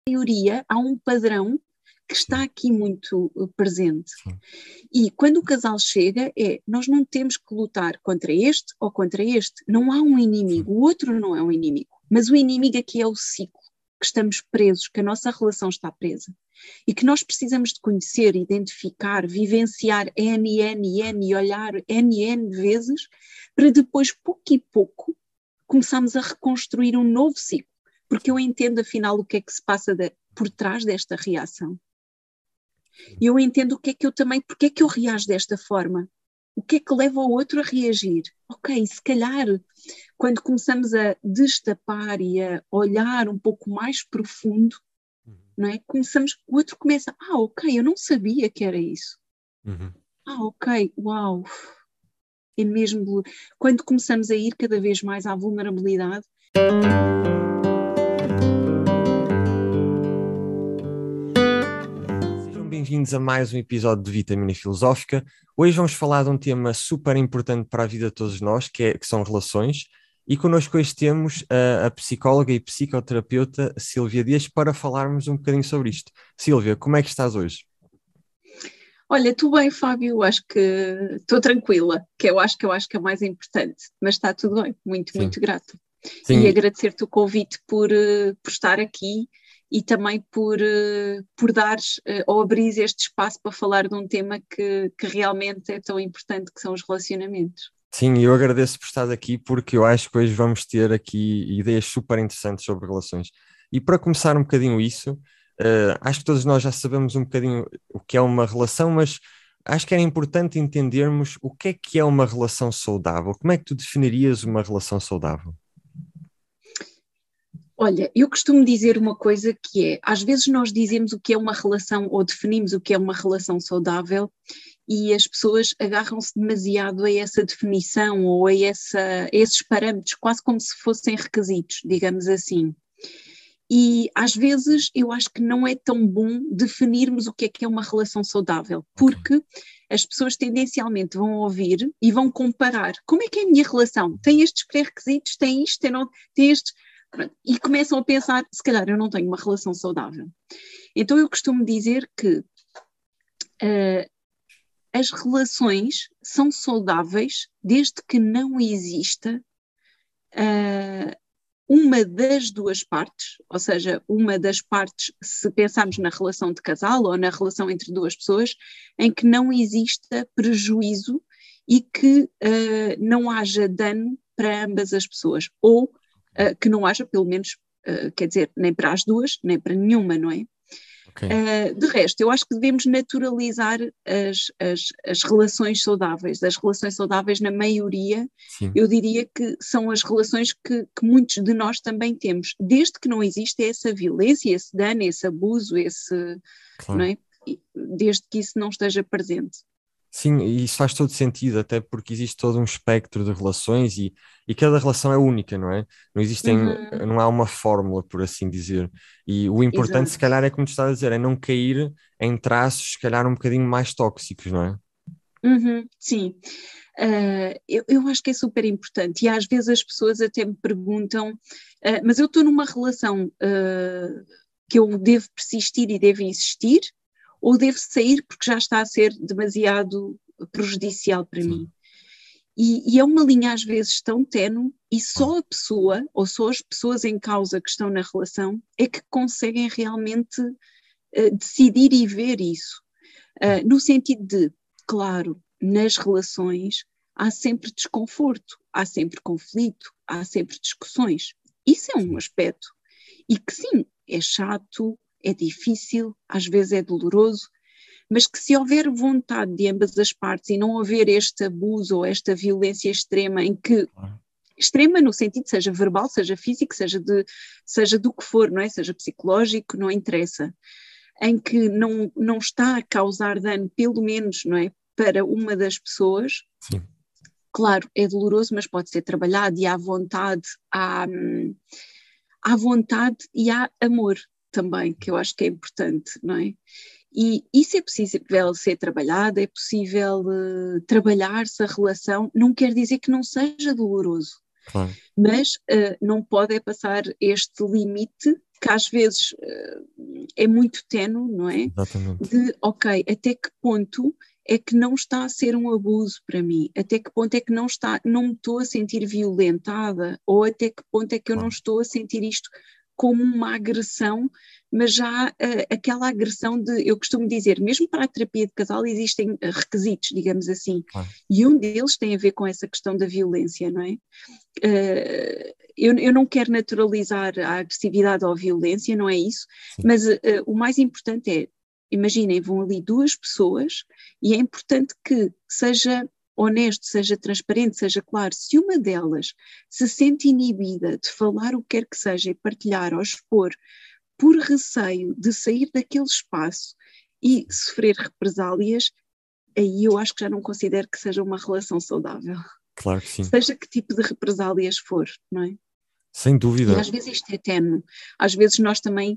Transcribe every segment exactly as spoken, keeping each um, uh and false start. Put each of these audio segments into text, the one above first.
maioria há um padrão que está aqui muito uh, presente. Sim. E quando o casal chega, é, nós não temos que lutar contra este ou contra este. Não há um inimigo, Sim. o outro não é um inimigo. Mas o inimigo aqui é o ciclo, que estamos presos, que a nossa relação está presa. E que nós precisamos de conhecer, identificar, vivenciar N, N, N e olhar N, N vezes, para depois, pouco e pouco, começarmos a reconstruir um novo ciclo. Porque eu entendo, afinal, o que é que se passa de, por trás desta reação. E eu entendo o que é que eu também, porque é que eu reajo desta forma. O que é que leva o outro a reagir? Ok, se calhar, quando começamos a destapar e a olhar um pouco mais profundo, uhum. não é? Começamos, o outro começa, ah, ok, eu não sabia que era isso. Uhum. Ah, ok, uau. É mesmo, quando começamos a ir cada vez mais à vulnerabilidade. Bem-vindos a mais um episódio de Vitamina Filosófica. Hoje vamos falar de um tema super importante para a vida de todos nós, que, é, que são relações. E connosco hoje temos a, a psicóloga e psicoterapeuta Sílvia Dias para falarmos um bocadinho sobre isto. Sílvia, como é que estás hoje? Olha, estou bem, Fábio, acho que estou tranquila, que eu acho que eu acho que é mais importante, mas está tudo bem, muito, Sim. muito grata. Sim. E agradecer-te o convite por, por estar aqui e também por, por dares ou abrir este espaço para falar de um tema que, que realmente é tão importante, que são os relacionamentos. Sim, eu agradeço por estar aqui porque eu acho que hoje vamos ter aqui ideias super interessantes sobre relações. E para começar um bocadinho isso, uh, acho que todos nós já sabemos um bocadinho o que é uma relação, mas acho que era importante entendermos o que é que é uma relação saudável. Como é que tu definirias uma relação saudável? Olha, eu costumo dizer uma coisa que é, às vezes nós dizemos o que é uma relação ou definimos o que é uma relação saudável e as pessoas agarram-se demasiado a essa definição ou a, essa, a esses parâmetros, quase como se fossem requisitos, digamos assim. E às vezes eu acho que não é tão bom definirmos o que é que é uma relação saudável, porque okay. as pessoas tendencialmente vão ouvir e vão comparar. Como é que é a minha relação? Tem estes pré-requisitos, tem isto, tem, não, tem estes... E começam a pensar, se calhar eu não tenho uma relação saudável. Então eu costumo dizer que uh, as relações são saudáveis desde que não exista uh, uma das duas partes, ou seja, uma das partes, se pensarmos na relação de casal ou na relação entre duas pessoas, em que não exista prejuízo e que uh, não haja dano para ambas as pessoas, ou Uh, que não haja, pelo menos, uh, quer dizer, nem para as duas, nem para nenhuma, não é? Okay. Uh, de resto, eu acho que devemos naturalizar as, as, as relações saudáveis. As relações saudáveis, na maioria, Sim. eu diria que são as relações que, que muitos de nós também temos, desde que não existe essa violência, esse dano, esse abuso, esse, claro. não é? Desde que isso não esteja presente. Sim, e isso faz todo sentido, até porque existe todo um espectro de relações e, e cada relação é única, não é? Não existem, uhum. não há uma fórmula, por assim dizer. E o importante, Exato. se calhar, é como tu estás a dizer, é não cair em traços, se calhar, um bocadinho mais tóxicos, não é? Uhum, sim. Uh, eu, eu acho que é super importante e às vezes as pessoas até me perguntam, uh, mas eu estou numa relação uh, que eu devo persistir e devo insistir, ou devo sair porque já está a ser demasiado prejudicial para Sim. mim. E, e é uma linha às vezes tão ténue e só a pessoa, ou só as pessoas em causa que estão na relação, é que conseguem realmente uh, decidir e ver isso. Uh, no sentido de, claro, nas relações há sempre desconforto, há sempre conflito, há sempre discussões. Isso é um aspecto. E que sim, é chato, é difícil, às vezes é doloroso, mas que se houver vontade de ambas as partes e não houver este abuso ou esta violência extrema em que, extrema no sentido seja verbal, seja físico, seja, de, seja do que for, não é? Seja psicológico, não interessa, em que não, não está a causar dano, pelo menos, não é? Para uma das pessoas, Sim. Claro, é doloroso, mas pode ser trabalhado e há vontade, há, há vontade e há amor também, que eu acho que é importante, não é? E isso é possível ser trabalhado, é possível uh, trabalhar-se a relação, não quer dizer que não seja doloroso, claro. mas uh, não pode é passar este limite que às vezes é muito ténue, não é? Exatamente. De, ok, até que ponto é que não está a ser um abuso para mim? Até que ponto é que não, está, não me estou a sentir violentada? Ou até que ponto é que eu não estou a sentir isto como uma agressão, mas já uh, aquela agressão de, eu costumo dizer, mesmo para a terapia de casal existem requisitos, digamos assim, Ah. e um deles tem a ver com essa questão da violência, não é? Uh, eu, eu não quero naturalizar a agressividade ou a violência, não é isso, Sim. mas uh, o mais importante é, imaginem, vão ali duas pessoas e é importante que seja honesto, seja transparente, seja claro. Se uma delas se sente inibida de falar o que quer que seja e partilhar ou expor por receio de sair daquele espaço e sofrer represálias, aí eu acho que já não considero que seja uma relação saudável. Claro que sim. Seja que tipo de represálias for, não é? Sem dúvida. E às vezes isto é ténue, às vezes nós também,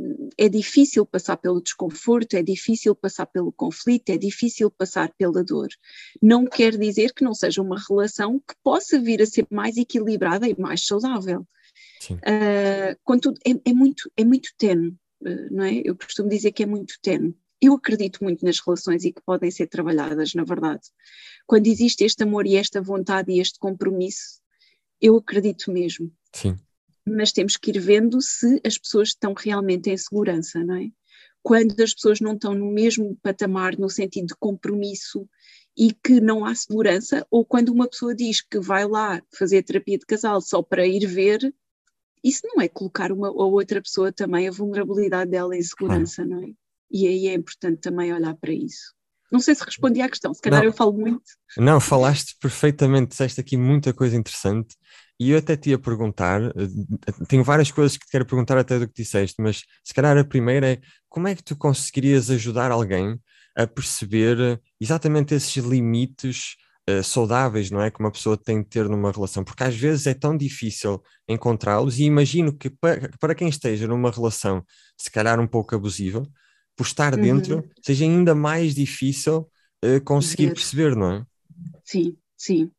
é difícil passar pelo desconforto, é difícil passar pelo conflito, é difícil passar pela dor. Não quer dizer que não seja uma relação que possa vir a ser mais equilibrada e mais saudável. Sim. Uh, contudo, é, é muito, é muito ténue, uh, não é? Eu costumo dizer que é muito ténue. Eu acredito muito nas relações e que podem ser trabalhadas, na verdade. Quando existe este amor e esta vontade e este compromisso, eu acredito mesmo. Sim. Mas temos que ir vendo se as pessoas estão realmente em segurança, não é? Quando as pessoas não estão no mesmo patamar, no sentido de compromisso e que não há segurança, ou quando uma pessoa diz que vai lá fazer terapia de casal só para ir ver, isso não é colocar uma ou outra pessoa também a vulnerabilidade dela em segurança, não é? E aí é importante também olhar para isso. Não sei se respondi à questão, se calhar não, eu falo muito. Não, falaste perfeitamente, disseste aqui muita coisa interessante e eu até te ia perguntar, tenho várias coisas que te quero perguntar até do que disseste, mas se calhar a primeira é como é que tu conseguirias ajudar alguém a perceber exatamente esses limites uh, saudáveis, não é? Que uma pessoa tem de ter numa relação, porque às vezes é tão difícil encontrá-los e imagino que para, para quem esteja numa relação, se calhar um pouco abusiva, por estar dentro, Uhum. seja ainda mais difícil uh, conseguir Ver. perceber, não é? Sim, sim.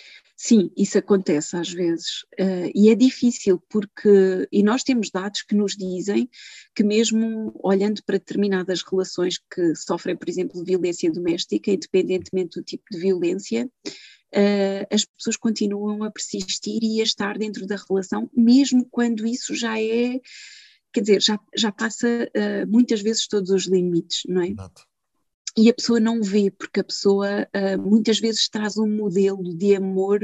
Sim, isso acontece às vezes uh, e é difícil porque, e nós temos dados que nos dizem que mesmo olhando para determinadas relações que sofrem, por exemplo, violência doméstica, independentemente do tipo de violência, uh, as pessoas continuam a persistir e a estar dentro da relação, mesmo quando isso já é, quer dizer, já, já passa uh, muitas vezes todos os limites, não é? Exato. E a pessoa não vê, porque a pessoa uh, muitas vezes traz um modelo de amor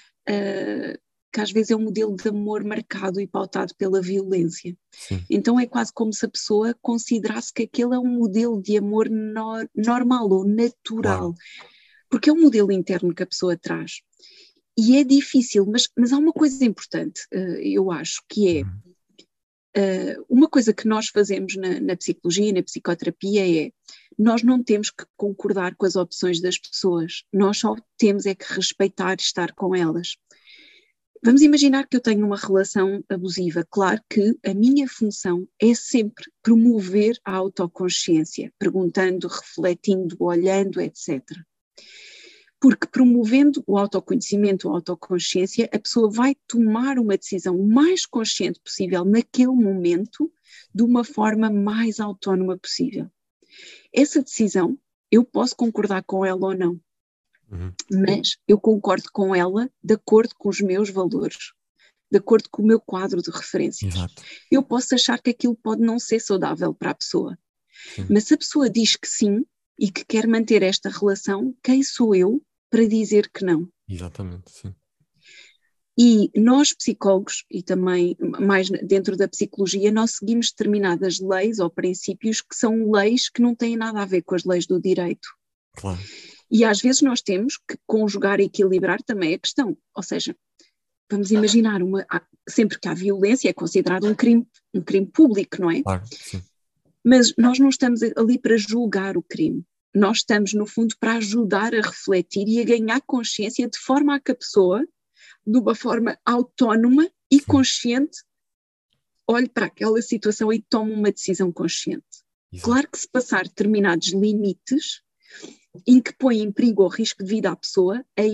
uh, que às vezes é um modelo de amor marcado e pautado pela violência. Sim. Então é quase como se a pessoa considerasse que aquele é um modelo de amor no, normal ou natural, Claro. porque é um modelo interno que a pessoa traz. E é difícil, mas, mas há uma coisa importante, uh, eu acho, que é Uhum. Uh, uma coisa que nós fazemos na, na psicologia, na psicoterapia é, nós não temos que concordar com as opções das pessoas, nós só temos é que respeitar e estar com elas. Vamos imaginar que eu tenho uma relação abusiva, claro que a minha função é sempre promover a autoconsciência, perguntando, refletindo, olhando, etcétera. Porque promovendo o autoconhecimento, a autoconsciência, a pessoa vai tomar uma decisão o mais consciente possível naquele momento, de uma forma mais autónoma possível. Essa decisão, eu posso concordar com ela ou não, Uhum. mas eu concordo com ela de acordo com os meus valores, de acordo com o meu quadro de referências. Exato. Eu posso achar que aquilo pode não ser saudável para a pessoa, Sim. mas se a pessoa diz que sim e que quer manter esta relação, quem sou eu para dizer que não? Exatamente, sim. E nós psicólogos, e também mais dentro da psicologia, nós seguimos determinadas leis ou princípios que são leis que não têm nada a ver com as leis do direito. Claro. E às vezes nós temos que conjugar e equilibrar também a questão, ou seja, vamos imaginar, uma, sempre que há violência é considerado um crime, um crime público, não é? Claro, sim. Mas nós não estamos ali para julgar o crime. Nós estamos, no fundo, para ajudar a refletir e a ganhar consciência de forma a que a pessoa, de uma forma autónoma e Sim. consciente, olhe para aquela situação e tome uma decisão consciente. Exato. Claro que se passar determinados limites em que põe em perigo ou risco de vida à pessoa, aí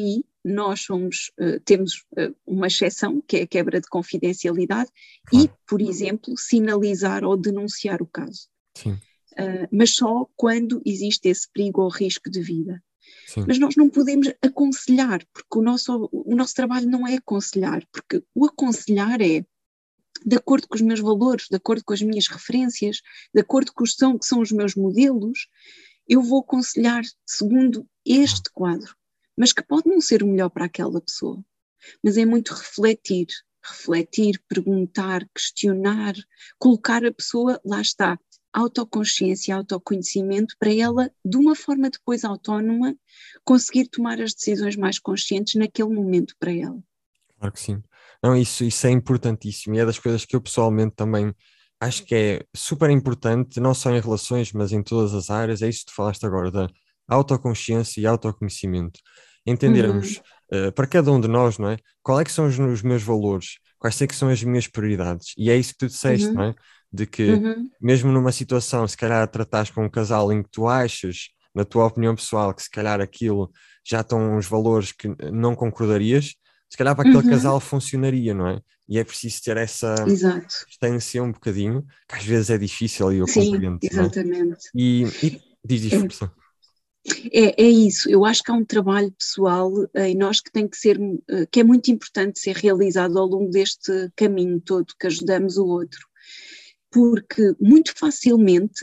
nós somos, uh, temos uh, uma exceção, que é a quebra de confidencialidade, Claro. e, por exemplo, sinalizar ou denunciar o caso. Sim. Uh, mas só quando existe esse perigo ou risco de vida. Sim. Mas nós não podemos aconselhar, porque o nosso, o nosso trabalho não é aconselhar, porque o aconselhar é de acordo com os meus valores, de acordo com as minhas referências, de acordo com os são, que são os meus modelos, eu vou aconselhar segundo este quadro, mas que pode não ser o melhor para aquela pessoa. Mas é muito refletir, refletir, perguntar, questionar, colocar a pessoa, lá está, autoconsciência, autoconhecimento, para ela, de uma forma depois autónoma, conseguir tomar as decisões mais conscientes naquele momento para ela. Claro que sim. Não, isso, isso é importantíssimo e é das coisas que eu pessoalmente também acho que é super importante, não só em relações, mas em todas as áreas. É isso que tu falaste agora, da autoconsciência e autoconhecimento. Entendermos, Uhum. uh, para cada um de nós, não é? Qual é que são os, os meus valores? Quais é que são as minhas prioridades? E é isso que tu disseste, Uhum. não é? De que Uhum. mesmo numa situação, se calhar tratares com um casal em que tu achas, na tua opinião pessoal, que se calhar aquilo já estão uns valores que não concordarias, se calhar para aquele Uhum. casal funcionaria, não é? E é preciso ter essa Exato. distância um bocadinho, que às vezes é difícil e eu Sim, compreendo, não é? exatamente. E, e diz, diz, É, força. é, é isso, eu acho que há um trabalho pessoal em nós que tem que ser, que é muito importante ser realizado ao longo deste caminho todo, que ajudamos o outro, porque muito facilmente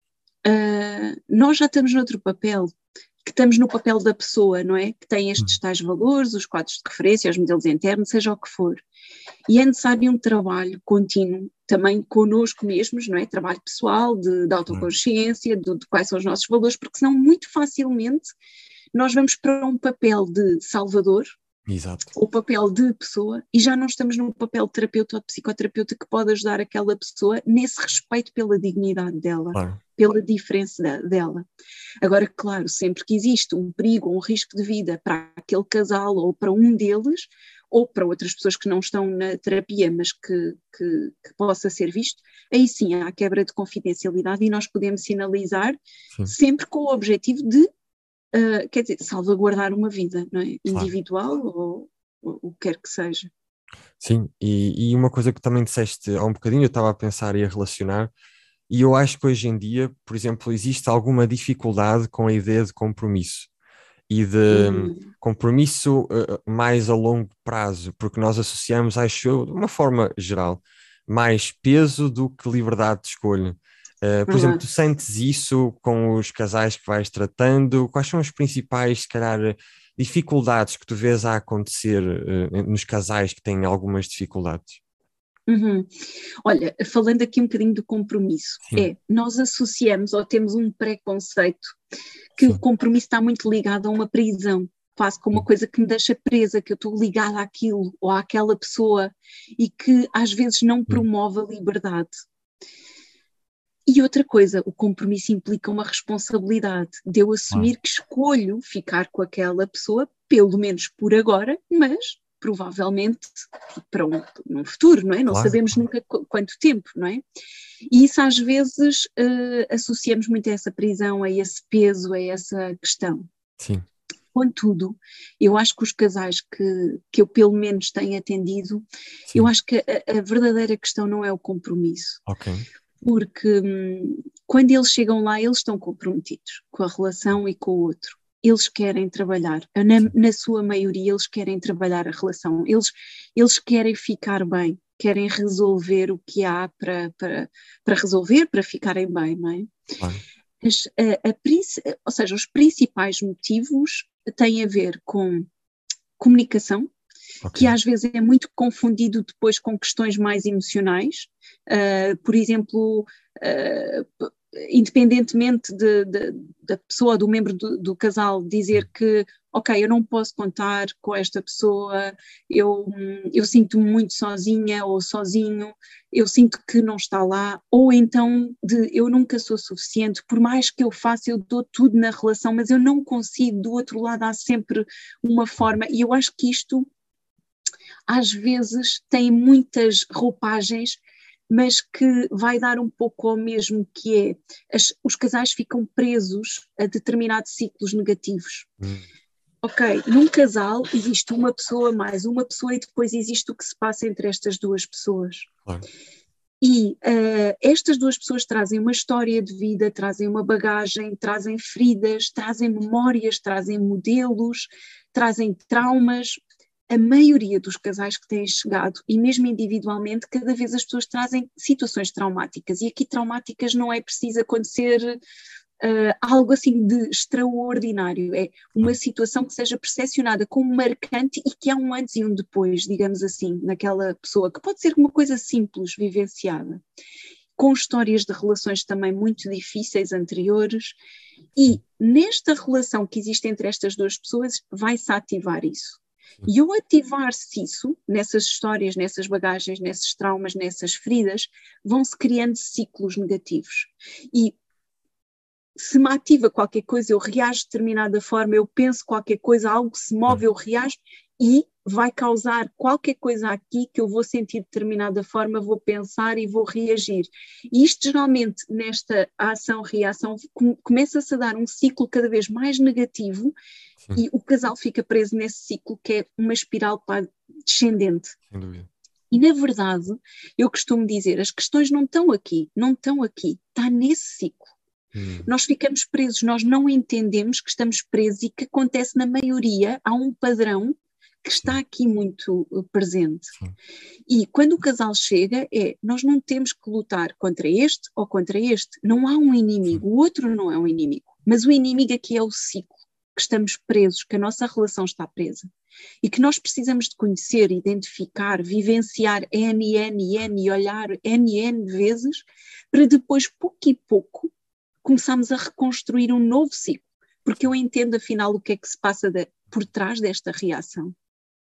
uh, nós já estamos noutro papel, que estamos no papel da pessoa, não é? Que tem estes tais valores, os quadros de referência, os modelos internos, seja o que for. E é necessário um trabalho contínuo, também connosco mesmos, não é? Trabalho pessoal, de, de autoconsciência, de, de quais são os nossos valores, porque senão muito facilmente nós vamos para um papel de salvador, Exato. o papel de pessoa, e já não estamos num papel de terapeuta ou de psicoterapeuta que pode ajudar aquela pessoa nesse respeito pela dignidade dela, Claro. pela diferença dela. Agora, claro, sempre que existe um perigo ou um risco de vida para aquele casal ou para um deles, ou para outras pessoas que não estão na terapia, mas que, que, que possa ser visto, aí sim há a quebra de confidencialidade e nós podemos sinalizar, Sim. sempre com o objetivo de, uh, quer dizer, salvaguardar uma vida, não é? Claro. Individual ou, ou o que quer que seja. Sim, e, e uma coisa que também disseste há um bocadinho, eu estava a pensar e a relacionar, e eu acho que hoje em dia, por exemplo, existe alguma dificuldade com a ideia de compromisso e de Uhum. compromisso uh, mais a longo prazo, porque nós associamos, acho eu, de uma forma geral, mais peso do que liberdade de escolha. Uh, por exemplo, tu Verdade. sentes isso com os casais que vais tratando? Quais são as principais, se calhar, dificuldades que tu vês a acontecer uh, nos casais que têm algumas dificuldades? Uhum. Olha, falando aqui um bocadinho do compromisso, Sim. é, nós associamos ou temos um preconceito que Sim. o compromisso está muito ligado a uma prisão, quase como uma coisa que me deixa presa, que eu estou ligada àquilo ou àquela pessoa e que às vezes não promove a liberdade. E outra coisa, o compromisso implica uma responsabilidade de eu assumir que escolho ficar com aquela pessoa, pelo menos por agora, mas provavelmente para um, um futuro, não é? Não Claro. sabemos nunca qu- quanto tempo, não é? E isso às vezes uh, associamos muito a essa prisão, a esse peso, a essa questão. Sim. Contudo, eu acho que os casais que, que eu pelo menos tenho atendido, Sim. eu acho que a, a verdadeira questão não é o compromisso. Ok. Porque hum, quando eles chegam lá, eles estão comprometidos com a relação e com o outro. Eles querem trabalhar, na, na sua maioria eles querem trabalhar a relação, eles, eles querem ficar bem, querem resolver o que há para, para, para resolver, para ficarem bem, não é? Claro. As, a, a, ou seja, os principais motivos têm a ver com comunicação, Ok. que às vezes é muito confundido depois com questões mais emocionais, uh, por exemplo, uh, independentemente de, de, da pessoa, do membro do, do casal dizer que, ok, eu não posso contar com esta pessoa, eu, eu sinto-me muito sozinha ou sozinho, eu sinto que não está lá, ou então de eu nunca sou suficiente, por mais que eu faça, eu dou tudo na relação, mas eu não consigo, do outro lado há sempre uma forma, e eu acho que isto às vezes tem muitas roupagens, mas que vai dar um pouco ao mesmo, que é, as, os casais ficam presos a determinados ciclos negativos. Hum. ok, num casal existe uma pessoa mais uma pessoa e depois existe o que se passa entre estas duas pessoas. Claro. E uh, estas duas pessoas trazem uma história de vida, trazem uma bagagem, trazem feridas, trazem memórias, trazem modelos, trazem traumas. A maioria dos casais que têm chegado, e mesmo individualmente, cada vez as pessoas trazem situações traumáticas. E aqui traumáticas não é preciso acontecer uh, algo assim de extraordinário. É uma situação que seja percepcionada como marcante e que há um antes e um depois, digamos assim, naquela pessoa, que pode ser uma coisa simples, vivenciada, com histórias de relações também muito difíceis anteriores. E nesta relação que existe entre estas duas pessoas, vai-se ativar isso. E ao ativar-se isso, nessas histórias, nessas bagagens, nesses traumas, nessas feridas, vão-se criando ciclos negativos. E se me ativa qualquer coisa, eu reajo de determinada forma, eu penso qualquer coisa, algo se move, eu reajo e vai causar qualquer coisa aqui que eu vou sentir de determinada forma, vou pensar e vou reagir. E isto geralmente nesta ação-reação começa-se a dar um ciclo cada vez mais negativo. Sim. E o casal fica preso nesse ciclo que é uma espiral descendente. Sem dúvida. E na verdade, eu costumo dizer, as questões não estão aqui, não estão aqui, está nesse ciclo. Hum. Nós ficamos presos, nós não entendemos que estamos presos e que acontece na maioria, há um padrão que está aqui muito presente. Sim. E quando o casal chega, é, nós não temos que lutar contra este ou contra este, não há um inimigo, Sim. o outro não é um inimigo, mas o inimigo aqui é o ciclo, que estamos presos, que a nossa relação está presa. E que nós precisamos de conhecer, identificar, vivenciar N, N, N e olhar N, N vezes, para depois, pouco e pouco, começarmos a reconstruir um novo ciclo. Porque eu entendo, afinal, o que é que se passa de, por trás desta reação.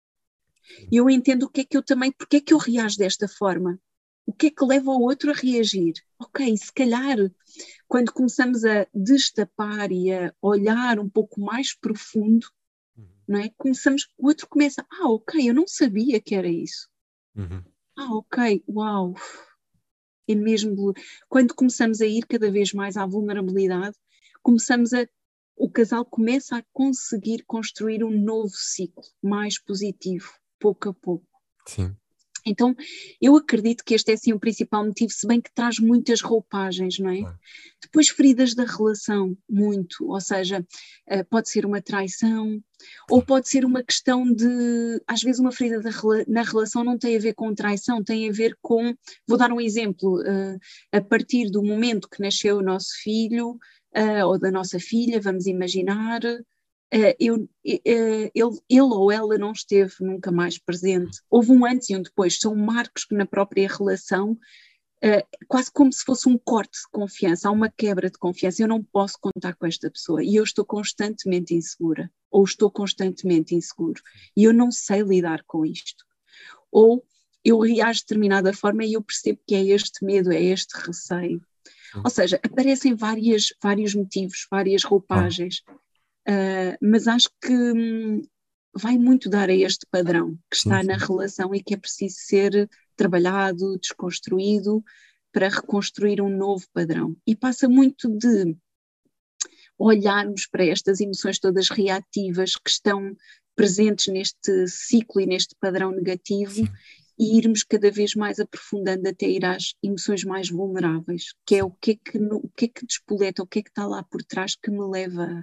E eu entendo o que é que eu também, porque é que eu reajo desta forma. O que é que leva o outro a reagir? Ok, se calhar, quando começamos a destapar e a olhar um pouco mais profundo, uhum. não é? Começamos, o outro começa, ah, ok, eu não sabia que era isso. Uhum. Ah, ok, uau. É mesmo, quando começamos a ir cada vez mais à vulnerabilidade, começamos a, o casal começa a conseguir construir um novo ciclo mais positivo, pouco a pouco. Sim. Então, eu acredito que este é sim o principal motivo, se bem que traz muitas roupagens, não é? Ah. Depois feridas da relação, muito, ou seja, uh, pode ser uma traição, ou pode ser uma questão de, às vezes uma ferida da, na relação não tem a ver com traição, tem a ver com, vou dar um exemplo, uh, a partir do momento que nasceu o nosso filho, uh, ou da nossa filha, vamos imaginar, Uh, eu, uh, ele, ele ou ela não esteve nunca mais presente. Houve um antes e um depois, são marcos que na própria relação, uh, quase como se fosse um corte de confiança, há uma quebra de confiança, eu não posso contar com esta pessoa e eu estou constantemente insegura, ou estou constantemente inseguro e eu não sei lidar com isto. Ou eu reajo de determinada forma e eu percebo que é este medo, é este receio. Sim. Ou seja, aparecem várias, vários motivos, várias roupagens. Ah. Uh, mas acho que hum, vai muito dar a este padrão que está sim, sim. na relação e que é preciso ser trabalhado, desconstruído para reconstruir um novo padrão. E passa muito de olharmos para estas emoções todas reativas que estão presentes neste ciclo e neste padrão negativo sim. e irmos cada vez mais aprofundando até ir às emoções mais vulneráveis, que é o que é que, no, o que, é que despoleta, o que é que está lá por trás que me leva a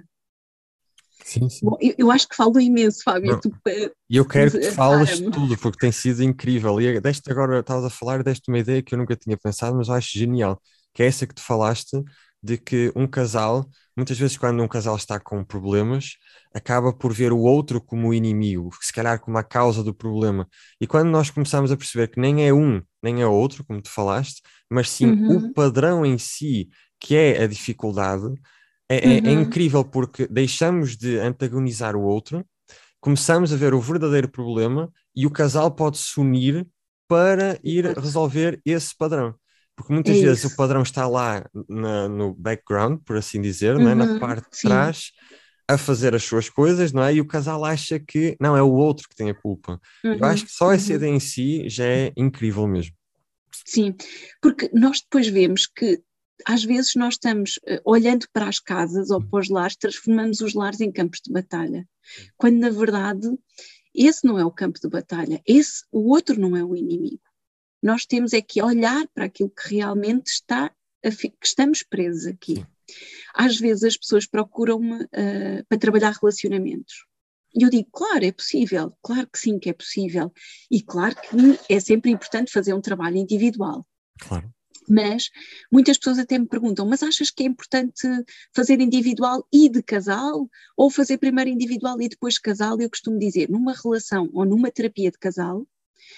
Sim, sim. Bom, eu, eu acho que falo imenso, Fábio. E eu quero que tu fales tudo, porque tem sido incrível. E deste agora, estavas a falar, deste uma ideia que eu nunca tinha pensado, mas eu acho genial, que é essa que tu falaste, de que um casal, muitas vezes quando um casal está com problemas, acaba por ver o outro como o inimigo, se calhar como a causa do problema. E quando nós começamos a perceber que nem é um, nem é outro, como tu falaste, mas sim uhum. o padrão em si, que é a dificuldade, É, uhum. é, é incrível porque deixamos de antagonizar o outro, começamos a ver o verdadeiro problema e o casal pode se unir para ir resolver esse padrão. Porque muitas é vezes isso. O padrão está lá na, no background, por assim dizer, uhum. não é? Na parte de trás, a fazer as suas coisas, não é? E o casal acha que não, é o outro que tem a culpa. Uhum. Eu acho que só essa uhum. ideia em si já é incrível mesmo. Sim, porque nós depois vemos que às vezes nós estamos uh, olhando para as casas ou para os lares, transformamos os lares em campos de batalha, quando na verdade esse não é o campo de batalha, esse, o outro não é o inimigo. Nós temos é que olhar para aquilo que realmente está, a fi- que estamos presos aqui. Sim. Às vezes as pessoas procuram-me uh, para trabalhar relacionamentos. E eu digo, claro, é possível, claro que sim que é possível. E claro que é sempre importante fazer um trabalho individual. Claro. Mas muitas pessoas até me perguntam, mas achas que é importante fazer individual e de casal? Ou fazer primeiro individual e depois casal? Eu costumo dizer, numa relação ou numa terapia de casal,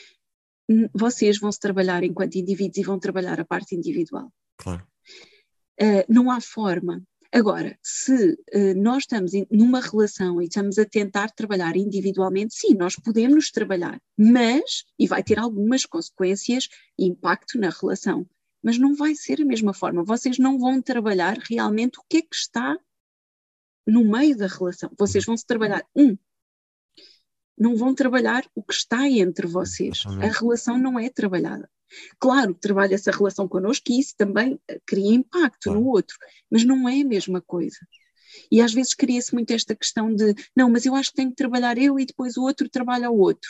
vocês vão se trabalhar enquanto indivíduos e vão trabalhar a parte individual. Claro. Uh, não há forma. Agora, se uh, nós estamos in, numa relação e estamos a tentar trabalhar individualmente, sim, nós podemos trabalhar, mas, e vai ter algumas consequências e impacto na relação, mas não vai ser a mesma forma. Vocês não vão trabalhar realmente o que é que está no meio da relação. Vocês vão se trabalhar, um, não vão trabalhar o que está entre vocês. A relação não é trabalhada. Claro, trabalha-se a relação connosco e isso também cria impacto Claro. no outro, mas não é a mesma coisa. E às vezes cria-se muito esta questão de, não, mas eu acho que tenho que trabalhar eu e depois o outro trabalha o outro.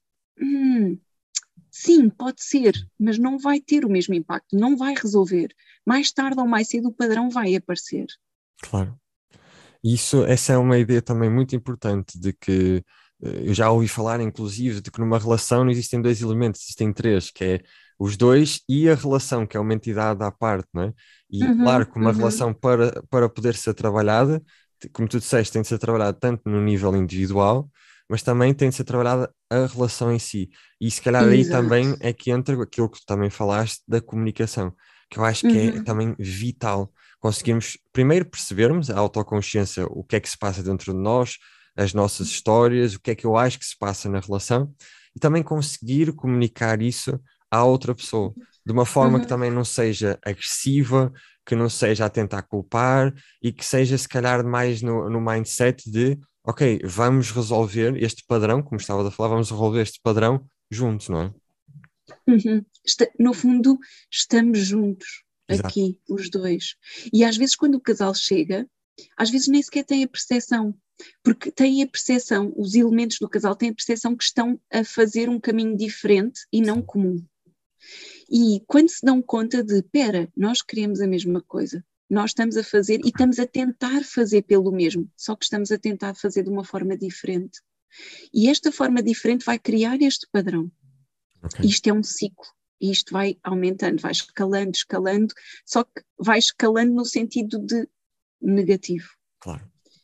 Hum, sim, pode ser, mas não vai ter o mesmo impacto, não vai resolver. Mais tarde ou mais cedo o padrão vai aparecer. Claro. Isso, essa é uma ideia também muito importante de que eu já ouvi falar, inclusive, de que numa relação não existem dois elementos, existem três, que é os dois e a relação, que é uma entidade à parte, não é? E Uhum, claro que uma uhum. relação para, para poder ser trabalhada, como tu disseste, tem de ser trabalhada tanto no nível individual, mas também tem de ser trabalhada a relação em si. E se calhar aí Exato. também é que entra aquilo que tu também falaste da comunicação, que eu acho que é Uhum. também vital. Conseguirmos primeiro percebermos a autoconsciência, o que é que se passa dentro de nós, as nossas histórias, o que é que eu acho que se passa na relação, e também conseguir comunicar isso à outra pessoa, de uma forma que Uhum. também não seja agressiva, que não seja a tentar culpar, e que seja se calhar mais no, no mindset de, ok, vamos resolver este padrão, como estava a falar, vamos resolver este padrão juntos, não é? Uhum. Está- no fundo, estamos juntos Exato. aqui, os dois. E às vezes quando o casal chega, às vezes nem sequer tem a percepção, porque têm a percepção, os elementos do casal têm a percepção que estão a fazer um caminho diferente e não Sim. comum. E quando se dão conta de, pera, nós queremos a mesma coisa, nós estamos a fazer e estamos a tentar fazer pelo mesmo, só que estamos a tentar fazer de uma forma diferente. E esta forma diferente vai criar este padrão. Okay. Isto é um ciclo. E isto vai aumentando, vai escalando, escalando, só que vai escalando no sentido de negativo. Claro.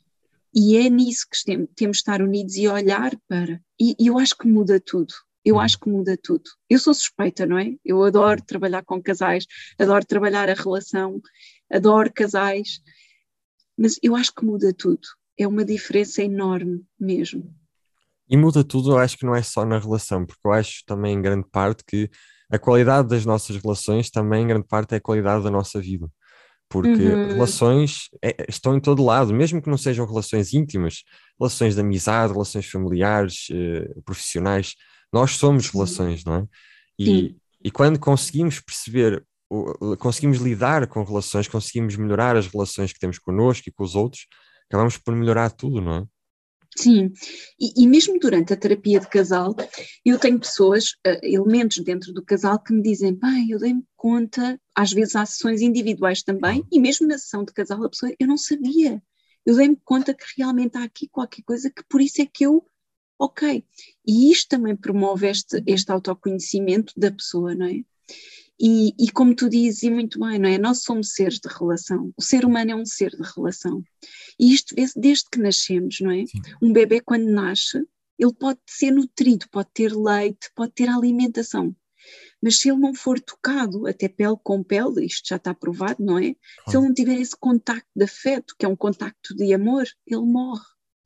E é nisso que temos, temos de estar unidos e olhar para. E, e eu acho que muda tudo. Eu Uhum. acho que muda tudo. Eu sou suspeita, não é? Eu adoro uhum. trabalhar com casais, adoro trabalhar a relação, adoro casais, mas eu acho que muda tudo. É uma diferença enorme mesmo. E muda tudo, eu acho que não é só na relação, porque eu acho também em grande parte que a qualidade das nossas relações também em grande parte é a qualidade da nossa vida. Porque uhum. relações é, estão em todo lado, mesmo que não sejam relações íntimas, relações de amizade, relações familiares, eh, profissionais, nós somos Sim. relações, não é? E, Sim. e quando conseguimos perceber, conseguimos lidar com relações, conseguimos melhorar as relações que temos connosco e com os outros, acabamos por melhorar tudo, não é? Sim, e, e mesmo durante a terapia de casal, eu tenho pessoas, uh, elementos dentro do casal que me dizem, bem, eu dei-me conta, às vezes há sessões individuais também, e mesmo na sessão de casal a pessoa, eu não sabia, eu dei-me conta que realmente há aqui qualquer coisa que por isso é que eu, ok, e isto também promove este, este autoconhecimento da pessoa, não é? E, e como tu dizes, e muito bem, não é? Nós somos seres de relação, o ser humano é um ser de relação. E isto vê-se desde que nascemos, não é? Sim. Um bebê quando nasce, ele pode ser nutrido, pode ter leite, pode ter alimentação, mas se ele não for tocado, até pele com pele, isto já está provado, não é? Claro. Se ele não tiver esse contacto de afeto, que é um contacto de amor, ele morre.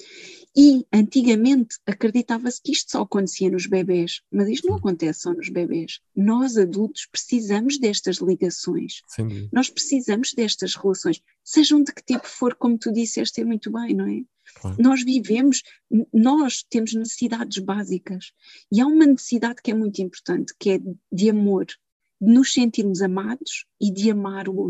E antigamente acreditava-se que isto só acontecia nos bebés, mas isto não acontece só nos bebés. Nós adultos precisamos destas ligações, Sim. Nós precisamos destas relações, sejam de que tipo for, como tu disseste, é muito bem, não é? Claro. Nós vivemos, nós temos necessidades básicas e há uma necessidade que é muito importante, que é de amor, de nos sentirmos amados e de amar o outro.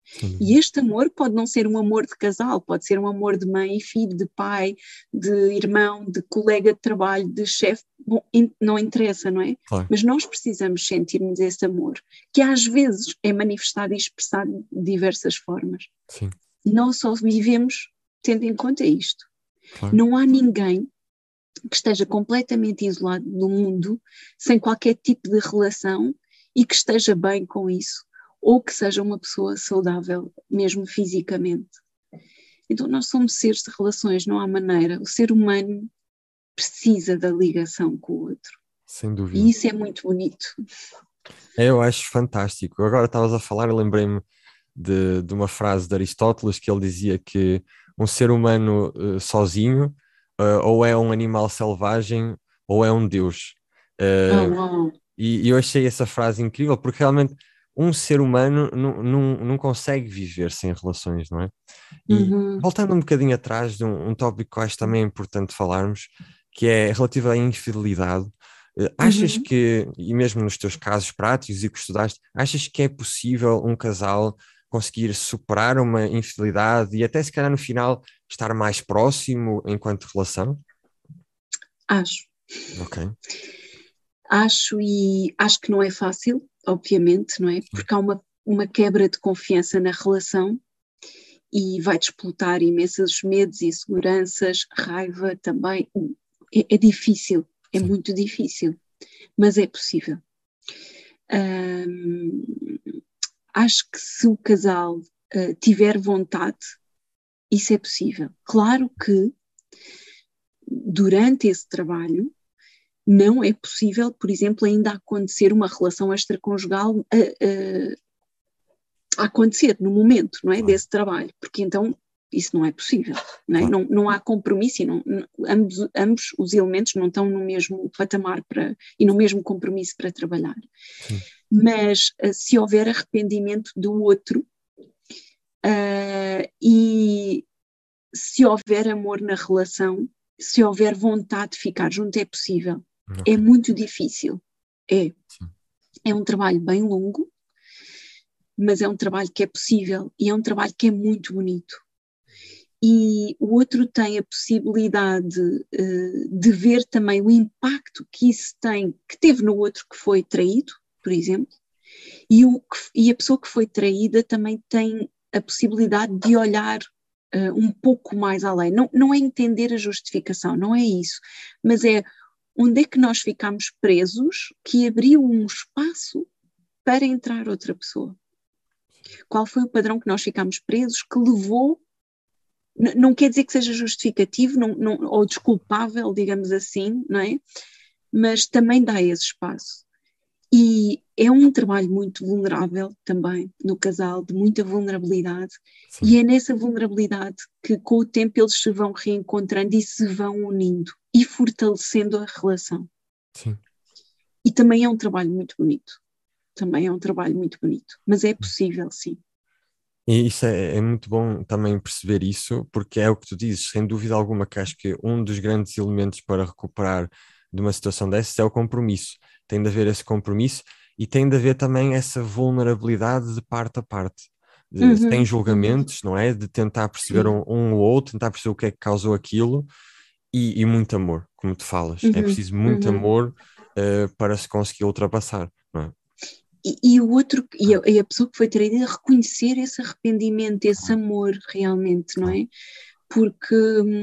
Sim. E este amor pode não ser um amor de casal, pode ser um amor de mãe e filho, de pai, de irmão, de colega de trabalho, de chefe, bom, não interessa, não é? Claro. Mas nós precisamos sentirmos esse amor, que às vezes é manifestado e expressado de diversas formas. Sim. Nós só vivemos tendo em conta isto. Claro. Não há ninguém que esteja completamente isolado do mundo, sem qualquer tipo de relação e que esteja bem com isso, ou que seja uma pessoa saudável, mesmo fisicamente. Então nós somos seres de relações, não há maneira. O ser humano precisa da ligação com o outro. Sem dúvida. E isso é muito bonito. Eu acho fantástico. Agora estavas a falar, eu lembrei-me de, de uma frase de Aristóteles que ele dizia que um ser humano uh, sozinho uh, ou é um animal selvagem ou é um deus. Oh, Uh, wow. e, e eu achei essa frase incrível porque realmente um ser humano não, não, não consegue viver sem relações, não é? E Uhum. voltando um bocadinho atrás de um, um tópico que eu acho também importante falarmos, que é relativo à infidelidade. Uh, achas Uhum. que, e mesmo nos teus casos práticos e que estudaste, achas que é possível um casal conseguir superar uma infidelidade e até se calhar no final estar mais próximo enquanto relação? Acho. Ok. Acho e acho que não é fácil, obviamente, não é? Porque há uma, uma quebra de confiança na relação e vai desplotar imensos medos e inseguranças, raiva também. É, é difícil, é Sim. muito difícil, mas é possível. Hum, acho que se o casal uh, tiver vontade, isso é possível. Claro que durante esse trabalho não é possível, por exemplo, ainda acontecer uma relação extraconjugal a, a, a acontecer no momento, não é, Claro. desse trabalho, porque então isso não é possível, não, é? Claro. não, não há compromisso e não, não, ambos, ambos os elementos não estão no mesmo patamar para, e no mesmo compromisso para trabalhar. Sim. Mas se houver arrependimento do outro uh, e se houver amor na relação, se houver vontade de ficar junto, é possível. Okay. É muito difícil, é. Sim. É um trabalho bem longo, mas é um trabalho que é possível e é um trabalho que é muito bonito. E o outro tem a possibilidade uh, de ver também o impacto que isso tem, que teve no outro que foi traído, por exemplo, e, o, e a pessoa que foi traída também tem a possibilidade de olhar uh, um pouco mais além. Não, não é entender a justificação, não é isso, mas é onde é que nós ficamos presos que abriu um espaço para entrar outra pessoa. Qual foi o padrão que nós ficamos presos que levou, n- não quer dizer que seja justificativo não, não, ou desculpável, digamos assim, não é? Mas também dá esse espaço. E é um trabalho muito vulnerável também no casal, de muita vulnerabilidade. Sim. E é nessa vulnerabilidade que com o tempo eles se vão reencontrando e se vão unindo e fortalecendo a relação. Sim. E também é um trabalho muito bonito. Também é um trabalho muito bonito. Mas é possível, sim. E isso é, é muito bom também perceber isso, porque é o que tu dizes, sem dúvida alguma, que acho que um dos grandes elementos para recuperar de uma situação dessas é o compromisso. Tem de haver esse compromisso e tem de haver também essa vulnerabilidade de parte a parte. De, Uhum, sem uhum. julgamentos, não é? De tentar perceber Sim. um, um ou outro, tentar perceber o que é que causou aquilo e, e muito amor, como tu falas. É Uhum, preciso muito uhum. amor uh, para se conseguir ultrapassar, não é? E, e o outro, e a, e a pessoa que foi traída, reconhecer esse arrependimento, esse amor realmente, não é? Porque,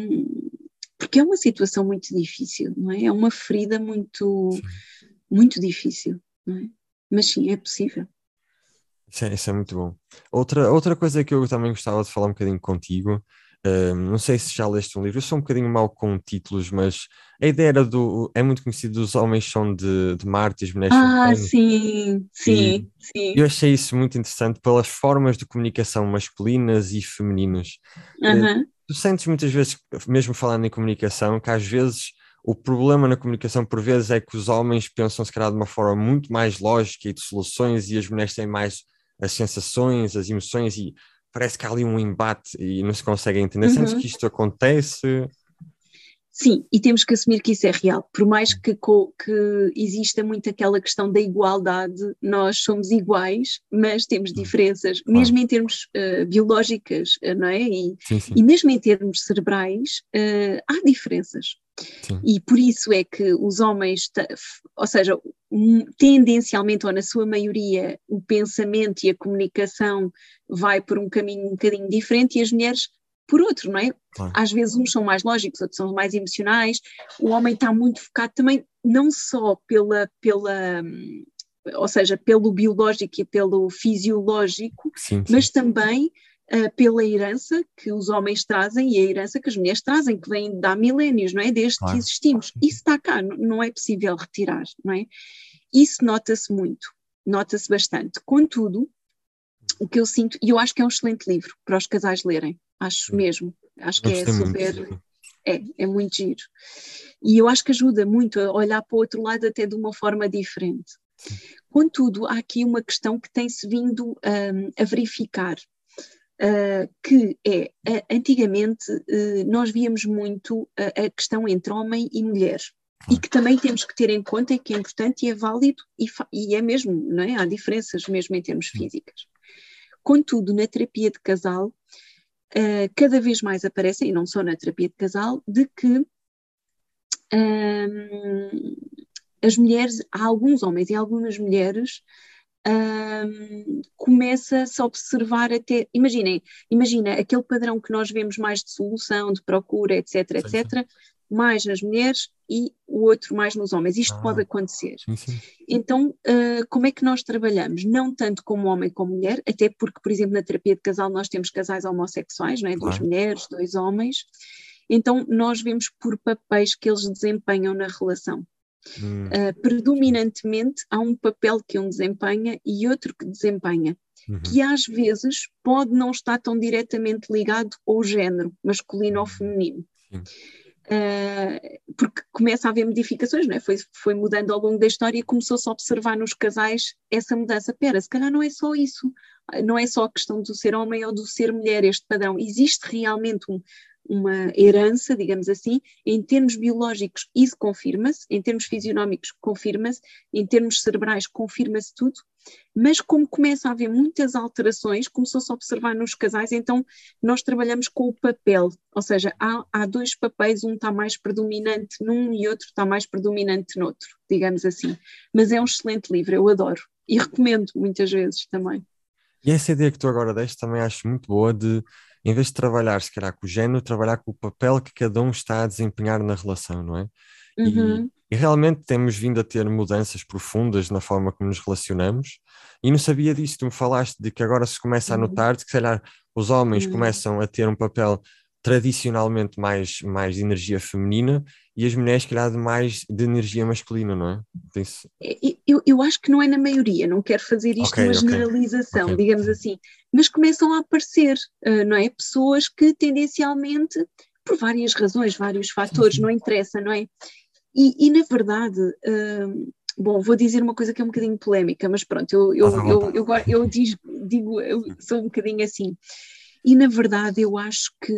porque é uma situação muito difícil, não é? É uma ferida muito, muito difícil, não é? Mas sim, é possível. Isso é, isso é muito bom. Outra, outra coisa que eu também gostava de falar um bocadinho contigo, uh, não sei se já leste um livro, eu sou um bocadinho mau com títulos, mas a ideia era do, é muito conhecido, os homens são de, de Marte e as mulheres são de Ah, Vênus, sim, e sim, sim. eu achei isso muito interessante pelas formas de comunicação masculinas e femininas. Uh, Aham. tu sentes muitas vezes, mesmo falando em comunicação, que às vezes o problema na comunicação por vezes é que os homens pensam se calhar de uma forma muito mais lógica e de soluções e as mulheres têm mais as sensações, as emoções e parece que há ali um embate e não se consegue entender. Sentes Uhum. que isto acontece? Sim, e temos que assumir que isso é real. Por mais que, que exista muito aquela questão da igualdade, nós somos iguais, mas temos diferenças, Claro. mesmo em termos uh, biológicas, não é? E, sim, sim. e mesmo em termos cerebrais, uh, há diferenças. Sim. E por isso é que os homens, ou seja, tendencialmente ou na sua maioria, o pensamento e a comunicação vai por um caminho um bocadinho diferente e as mulheres por outro, não é? Claro. Às vezes uns são mais lógicos, outros são mais emocionais, o homem está muito focado também, não só pela, pela ou seja, pelo biológico e pelo fisiológico, sim, mas sim. também uh, pela herança que os homens trazem e a herança que as mulheres trazem, que vem de há milénios, não é? Desde Claro. que existimos. Isso está cá, não é possível retirar, não é? Isso nota-se muito, nota-se bastante. Contudo, o que eu sinto, e eu acho que é um excelente livro para os casais lerem, acho mesmo, acho que é super, muito. é, é muito giro. E eu acho que ajuda muito a olhar para o outro lado até de uma forma diferente. Sim. Contudo, há aqui uma questão que tem-se vindo um, a verificar, uh, que é, uh, antigamente uh, nós víamos muito a, a questão entre homem e mulher, e que também temos que ter em conta e que é importante e é válido, e, e é mesmo, não é? Há diferenças mesmo em termos físicos. Contudo, na terapia de casal, uh, cada vez mais aparecem, e não só na terapia de casal, de que um, as mulheres, há alguns homens e algumas mulheres, um, começa-se a observar até, imaginem, imagina aquele padrão que nós vemos mais de solução, de procura, etc, sim, etc, sim. mais nas mulheres e o outro mais nos homens. Isto ah, pode acontecer. Sim, sim. Então, uh, como é que nós trabalhamos? Não tanto como homem como mulher, até porque, por exemplo, na terapia de casal nós temos casais homossexuais, não é? Duas claro. mulheres, dois homens. Então, nós vemos por papéis que eles desempenham na relação. Hum. Uh, predominantemente há um papel que um desempenha e outro que desempenha, uhum. que às vezes pode não estar tão diretamente ligado ao género, masculino uhum. ou feminino. Uh, porque começa a haver modificações, não é? Foi, foi mudando ao longo da história e começou-se a observar nos casais essa mudança. Pera, se calhar não é só isso, não é só a questão do ser homem ou do ser mulher, este padrão. Existe realmente um, uma herança, digamos assim, em termos biológicos isso confirma-se, em termos fisionómicos confirma-se, em termos cerebrais confirma-se tudo, mas como começa a haver muitas alterações, começou-se a observar nos casais, então nós trabalhamos com o papel, ou seja, há, há dois papéis, um está mais predominante num e outro está mais predominante noutro, digamos assim. Mas é um excelente livro, eu adoro e recomendo muitas vezes também. E essa ideia que tu agora deste também acho muito boa de, em vez de trabalhar se calhar com o género, trabalhar com o papel que cada um está a desempenhar na relação, não é? Uhum. E, e realmente temos vindo a ter mudanças profundas na forma como nos relacionamos e não sabia disso, tu me falaste de que agora se começa a notar de que se calhar os homens uhum. começam a ter um papel tradicionalmente mais, mais de energia feminina e as mulheres, calhar, de mais de energia masculina, não é? Tem-se... Eu, eu acho que não é na maioria, não quero fazer isto okay, uma okay. generalização, okay. digamos assim, mas começam a aparecer, uh, não é? Pessoas que tendencialmente, por várias razões, vários fatores, sim, sim. não interessa, não é? E, e na verdade, uh, bom, vou dizer uma coisa que é um bocadinho polémica, mas pronto, eu, eu, eu, eu, eu, eu digo, digo, eu sou um bocadinho assim. E na verdade eu acho que,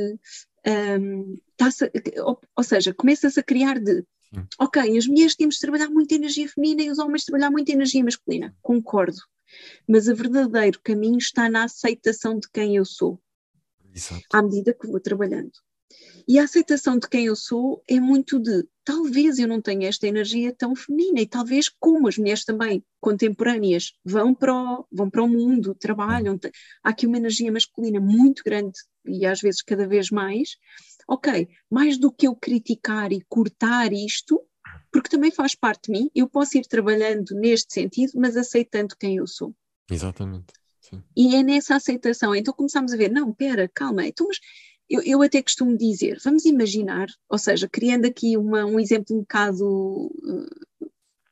um, tá-se, ou, ou seja, começa-se a criar de, Sim. ok, as mulheres temos de trabalhar muita energia feminina e os homens trabalhar muita energia masculina, concordo, mas o verdadeiro caminho está na aceitação de quem eu sou, Exato. à medida que vou trabalhando. E a aceitação de quem eu sou é muito de, talvez eu não tenha esta energia tão feminina e talvez como as mulheres também contemporâneas vão para o, vão para o mundo, trabalham, uhum. há aqui uma energia masculina muito grande e às vezes cada vez mais, ok, mais do que eu criticar e cortar isto, porque também faz parte de mim, eu posso ir trabalhando neste sentido, mas aceitando quem eu sou. Exatamente. Sim. E é nessa aceitação, então começamos a ver, não, pera, calma, então mas Eu, eu até costumo dizer, vamos imaginar, ou seja, criando aqui uma, um exemplo um bocado uh,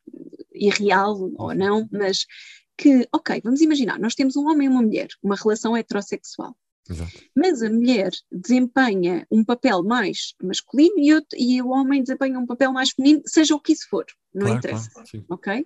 irreal ou não, mas que, ok, vamos imaginar, nós temos um homem e uma mulher, uma relação heterossexual. Exato. Mas a mulher desempenha um papel mais masculino e, outro, e o homem desempenha um papel mais feminino, seja o que isso for, não claro, interessa, claro, sim. ok?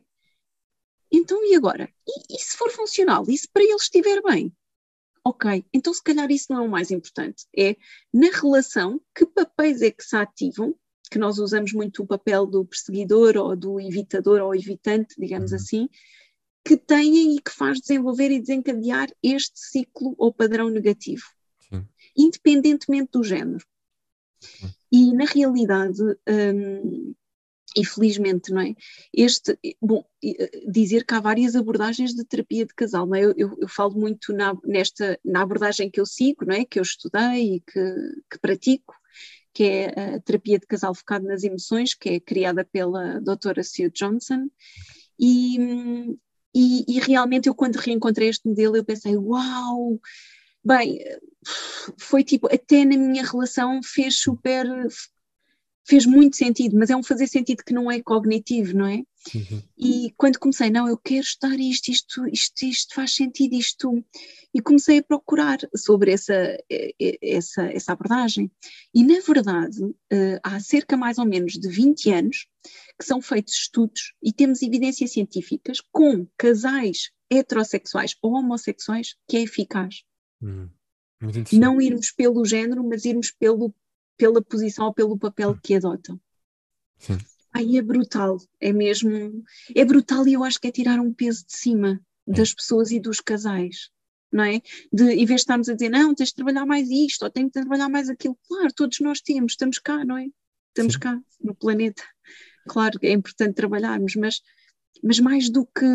Então e agora? E, e se for funcional? E se para eles estiver bem? Ok, então se calhar isso não é o mais importante, é na relação que papéis é que se ativam, que nós usamos muito o papel do perseguidor ou do evitador ou evitante, digamos Uhum. assim, que têm e que faz desenvolver e desencadear este ciclo ou padrão negativo, Sim. independentemente do género. Ok. E na realidade, hum, e felizmente, não é? Este, bom, dizer que há várias abordagens de terapia de casal, não é? Eu, eu, eu falo muito na, nesta, na abordagem que eu sigo, não é? Que eu estudei e que, que pratico, que é a terapia de casal focada nas emoções, que é criada pela doutora Sue Johnson, e, e, e realmente eu quando reencontrei este modelo eu pensei, uau, bem, foi tipo, até na minha relação fez super, fez muito sentido, mas é um fazer sentido que não é cognitivo, não é? Sim, sim. E quando comecei, não, eu quero estudar isto, isto, isto, isto faz sentido, isto, e comecei a procurar sobre essa, essa, essa abordagem. E, na verdade, há cerca mais ou menos de vinte anos que são feitos estudos e temos evidências científicas com casais heterossexuais ou homossexuais que é eficaz. Hum. Muito interessante. Não irmos pelo género, mas irmos pelo, pela posição ou pelo papel que adotam. Sim. Ai, é brutal, é mesmo, é brutal e eu acho que é tirar um peso de cima das pessoas e dos casais, não é? De, em vez de estarmos a dizer, não, tens de trabalhar mais isto, ou tens de trabalhar mais aquilo, claro, todos nós temos, estamos cá, não é? Estamos Sim. cá, no planeta, claro que é importante trabalharmos, mas, mas mais do que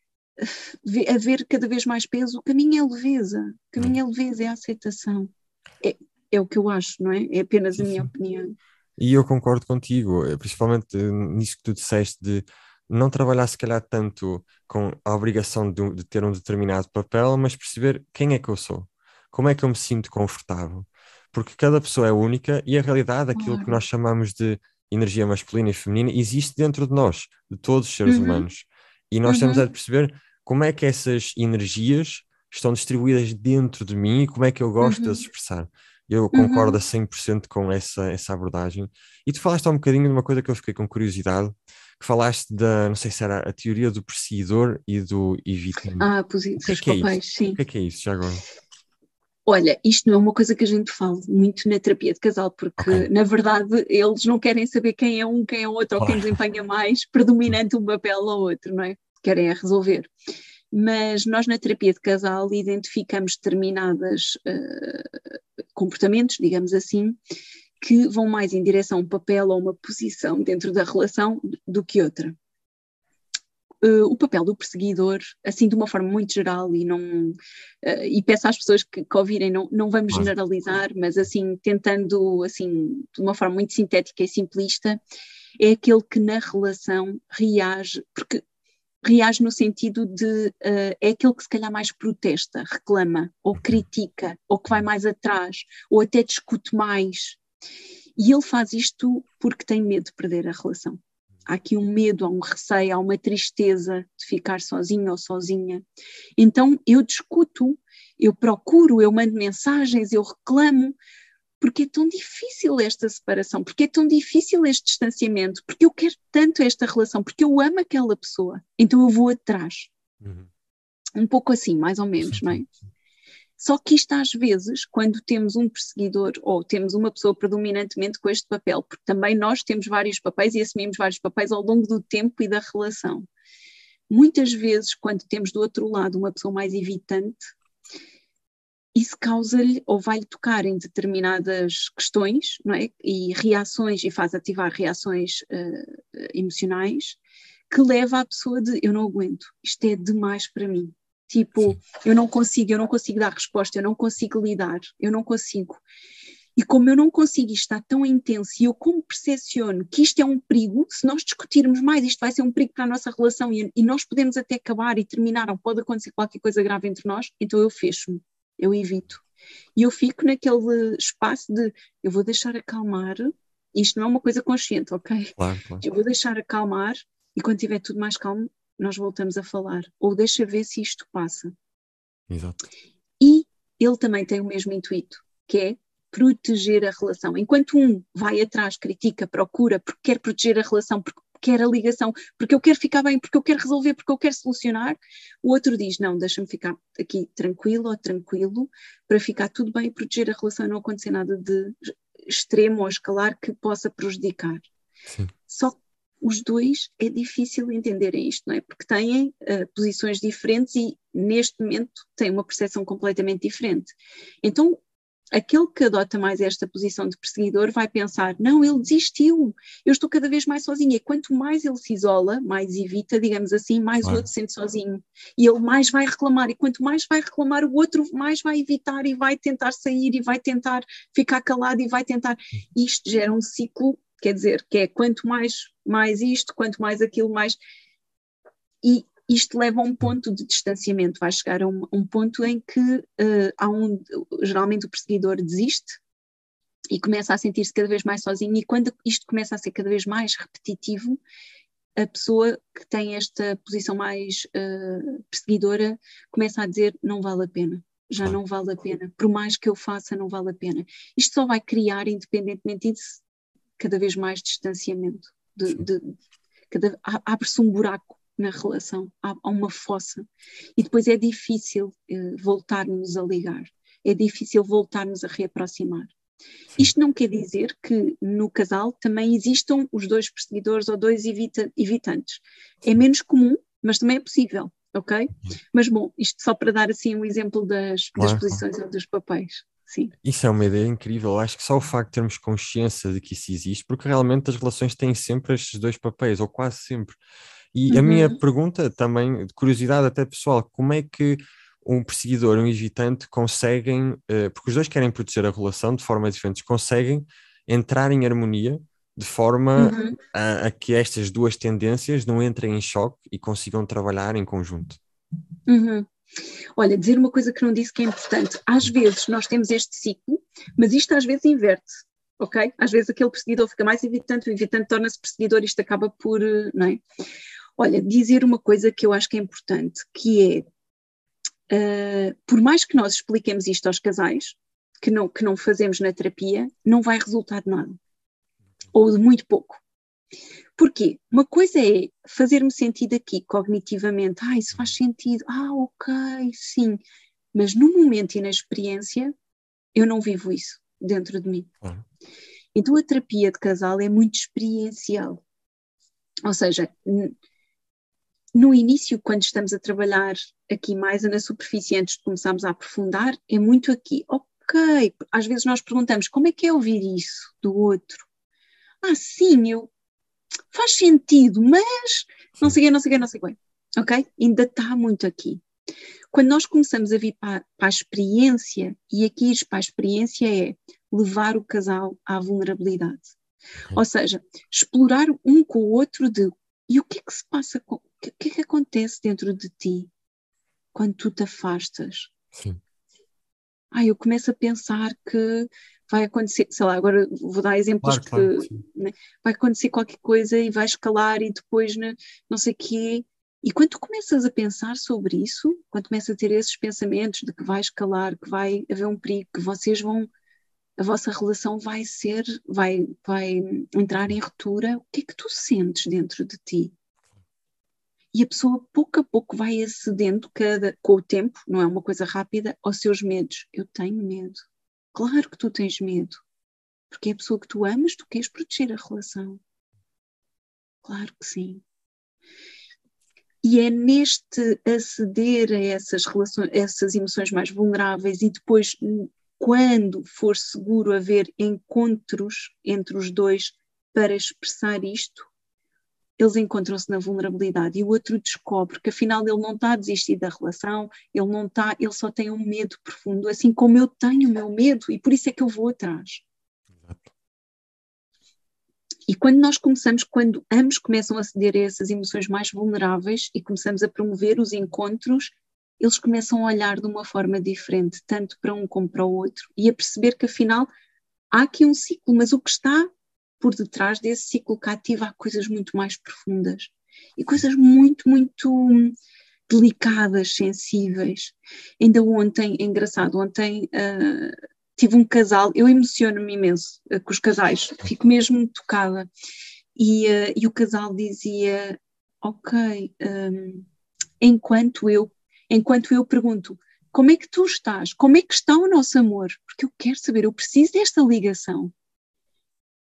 haver cada vez mais peso, o caminho é leveza, o caminho é leveza, é a aceitação, é, é o que eu acho, não é? É apenas Sim, a minha sim. opinião. E eu concordo contigo, eh, principalmente eh, nisso que tu disseste de não trabalhar se calhar tanto com a obrigação de, um- de ter um determinado papel, mas perceber quem é que eu sou, como é que eu me sinto confortável, porque cada pessoa é única e a realidade, aquilo que Claro. nós chamamos de energia masculina e feminina, existe dentro de nós, de todos os seres Uhum, humanos, e nós temos é de uhum, perceber como é que essas energias estão distribuídas dentro de mim e como é que eu gosto de as uhum, expressar. Eu concordo a uhum. cem por cento com essa, essa abordagem. E tu falaste há um bocadinho de uma coisa que eu fiquei com curiosidade, que falaste da, não sei se era a teoria do perseguidor e do evitante. Ah, posi- O que é os que é isso? papéis, O sim. que é que é isso, já agora? Olha, isto não é uma coisa que a gente fala muito na terapia de casal, Ok, porque, na verdade, eles não querem saber quem é um, quem é o outro, ou quem claro. desempenha mais, predominante um papel ou outro, não é? Querem é resolver. Mas nós, na terapia de casal, identificamos determinados uh, comportamentos, digamos assim, que vão mais em direção a um papel ou uma posição dentro da relação do que outra. Uh, o papel do perseguidor, assim de uma forma muito geral, e não uh, e peço às pessoas que, que ouvirem, não, não vamos Claro. generalizar, mas assim, tentando assim, de uma forma muito sintética e simplista, é aquele que na relação reage, porque reage no sentido de uh, é aquele que se calhar mais protesta, reclama, ou Ok. critica, ou que vai mais atrás, ou até discute mais. E ele faz isto porque tem medo de perder a relação. Há aqui um medo, há um receio, há uma tristeza de ficar sozinho ou sozinha. Então eu discuto, eu procuro, eu mando mensagens, eu reclamo, porque é tão difícil esta separação, porque é tão difícil este distanciamento, porque eu quero tanto esta relação, porque eu amo aquela pessoa, então eu vou atrás. Uhum. Um pouco assim, mais ou Faz menos, não é? sentido. Só que isto às vezes, quando temos um perseguidor ou temos uma pessoa predominantemente com este papel, porque também nós temos vários papéis e assumimos vários papéis ao longo do tempo e da relação. Muitas vezes, quando temos do outro lado uma pessoa mais evitante, isso causa-lhe ou vai-lhe tocar em determinadas questões, não é? E reações, e faz ativar reações uh, emocionais, que leva a pessoa de eu não aguento, isto é demais para mim. Tipo, Sim. eu não consigo, eu não consigo dar resposta, eu não consigo lidar, eu não consigo. E como eu não consigo, isto está tão intenso, e eu como percepciono que isto é um perigo, se nós discutirmos mais, isto vai ser um perigo para a nossa relação, e, e nós podemos até acabar e terminar, ou pode acontecer qualquer coisa grave entre nós, então eu fecho-me, eu evito. E eu fico naquele espaço de, eu vou deixar acalmar, isto não é uma coisa consciente, ok? Claro, claro. Eu vou deixar acalmar, e quando tiver tudo mais calmo, nós voltamos a falar. Ou deixa ver se isto passa. Exato. E ele também tem o mesmo intuito, que é proteger a relação. Enquanto um vai atrás, critica, procura, porque quer proteger a relação, porque quer a ligação, porque eu quero ficar bem, porque eu quero resolver, porque eu quero solucionar, o outro diz, não, deixa-me ficar aqui tranquilo ou tranquilo, para ficar tudo bem e proteger a relação e não acontecer nada de extremo ou a escalar que possa prejudicar. Sim. Só que os dois é difícil entenderem isto, não é? Porque têm uh, posições diferentes e neste momento têm uma percepção completamente diferente. Então, aquele que adota mais esta posição de perseguidor vai pensar, não, ele desistiu, eu estou cada vez mais sozinho. E quanto mais ele se isola, mais evita, digamos assim, mais claro. O outro se sente sozinho. E ele mais vai reclamar, e quanto mais vai reclamar, o outro mais vai evitar e vai tentar sair e vai tentar ficar calado e vai tentar. Isto gera um ciclo, quer dizer, que é quanto mais, mais isto, quanto mais aquilo, mais... E isto leva a um ponto de distanciamento, vai chegar a um, um ponto em que uh, há um, geralmente o perseguidor desiste e começa a sentir-se cada vez mais sozinho, e quando isto começa a ser cada vez mais repetitivo, a pessoa que tem esta posição mais uh, perseguidora começa a dizer, não vale a pena, já não vale a pena, por mais que eu faça não vale a pena. Isto só vai criar, independentemente disso, cada vez mais distanciamento, de, de, cada, abre-se um buraco na relação, há, há uma fossa, e depois é difícil eh, voltarmos a ligar, é difícil voltarmos a reaproximar. Sim. Isto não quer dizer que no casal também existam os dois perseguidores ou dois evita, evitantes. É menos comum, mas também é possível, ok? Mas bom, isto só para dar assim um exemplo das, claro, das posições claro. Ou dos papéis. Sim. Isso é uma ideia incrível. Eu acho que só o facto de termos consciência de que isso existe, porque realmente as relações têm sempre estes dois papéis, ou quase sempre. E uhum. a minha pergunta também, de curiosidade até pessoal, como é que um perseguidor e um evitante conseguem, uh, porque os dois querem proteger a relação de formas diferentes, conseguem entrar em harmonia de forma uhum. a, a que estas duas tendências não entrem em choque e consigam trabalhar em conjunto? Uhum. Olha, dizer uma coisa que não disse que é importante, às vezes nós temos este ciclo, mas isto às vezes inverte. Ok? Às vezes aquele perseguidor fica mais evitante, o evitante torna-se perseguidor, isto acaba por, não é? Olha, dizer uma coisa que eu acho que é importante, que é, uh, por mais que nós expliquemos isto aos casais, que não, que não fazemos na terapia, não vai resultar de nada. Ou de muito pouco. Porquê? Uma coisa é fazer-me sentido aqui, cognitivamente, ah, isso faz sentido, ah, ok, sim. Mas no momento e na experiência, eu não vivo isso dentro de mim. Uhum. Então a terapia de casal é muito experiencial. Ou seja, no início, quando estamos a trabalhar aqui mais na superfície, antes de começarmos a aprofundar, é muito aqui, ok, às vezes nós perguntamos, como é que é ouvir isso do outro? Ah, sim, eu, faz sentido, mas não sei o quê, não sei o quê, não sei o quê, ok? Ainda está muito aqui. Quando nós começamos a vir para, para a experiência, e aqui para a experiência é levar o casal à vulnerabilidade. Uhum. Ou seja, explorar um com o outro de, e o que é que se passa, com, o que é que acontece dentro de ti quando tu te afastas? Sim. Ah, eu começo a pensar que vai acontecer, sei lá, agora vou dar exemplos claro, de que claro, né, vai acontecer qualquer coisa e vai escalar e depois né, não sei o quê. E quando tu começas a pensar sobre isso, quando começas a ter esses pensamentos de que vai escalar, que vai haver um perigo, que vocês vão, a vossa relação vai ser, vai, vai entrar em ruptura, o que é que tu sentes dentro de ti? E a pessoa pouco a pouco vai acedendo cada, com o tempo, não é uma coisa rápida, aos seus medos. Eu tenho medo. Claro que tu tens medo. Porque é a pessoa que tu amas, tu queres proteger a relação. Claro que sim. E é neste aceder a essas relações, essas emoções mais vulneráveis e depois, quando for seguro haver encontros entre os dois para expressar isto, eles encontram-se na vulnerabilidade e o outro descobre que afinal ele não está a desistir da relação, ele não está, ele só tem um medo profundo, assim como eu tenho o meu medo e por isso é que eu vou atrás. Exato. E quando nós começamos, quando ambos começam a ceder a essas emoções mais vulneráveis e começamos a promover os encontros, eles começam a olhar de uma forma diferente, tanto para um como para o outro, e a perceber que afinal há aqui um ciclo, mas o que está por detrás desse ciclo cativo há coisas muito mais profundas e coisas muito, muito delicadas, sensíveis. Ainda ontem, é engraçado, ontem uh, tive um casal, eu emociono-me imenso uh, com os casais, fico mesmo tocada e, uh, e o casal dizia, ok, um, enquanto eu, enquanto eu pergunto, como é que tu estás? Como é que está o nosso amor? Porque eu quero saber, eu preciso desta ligação.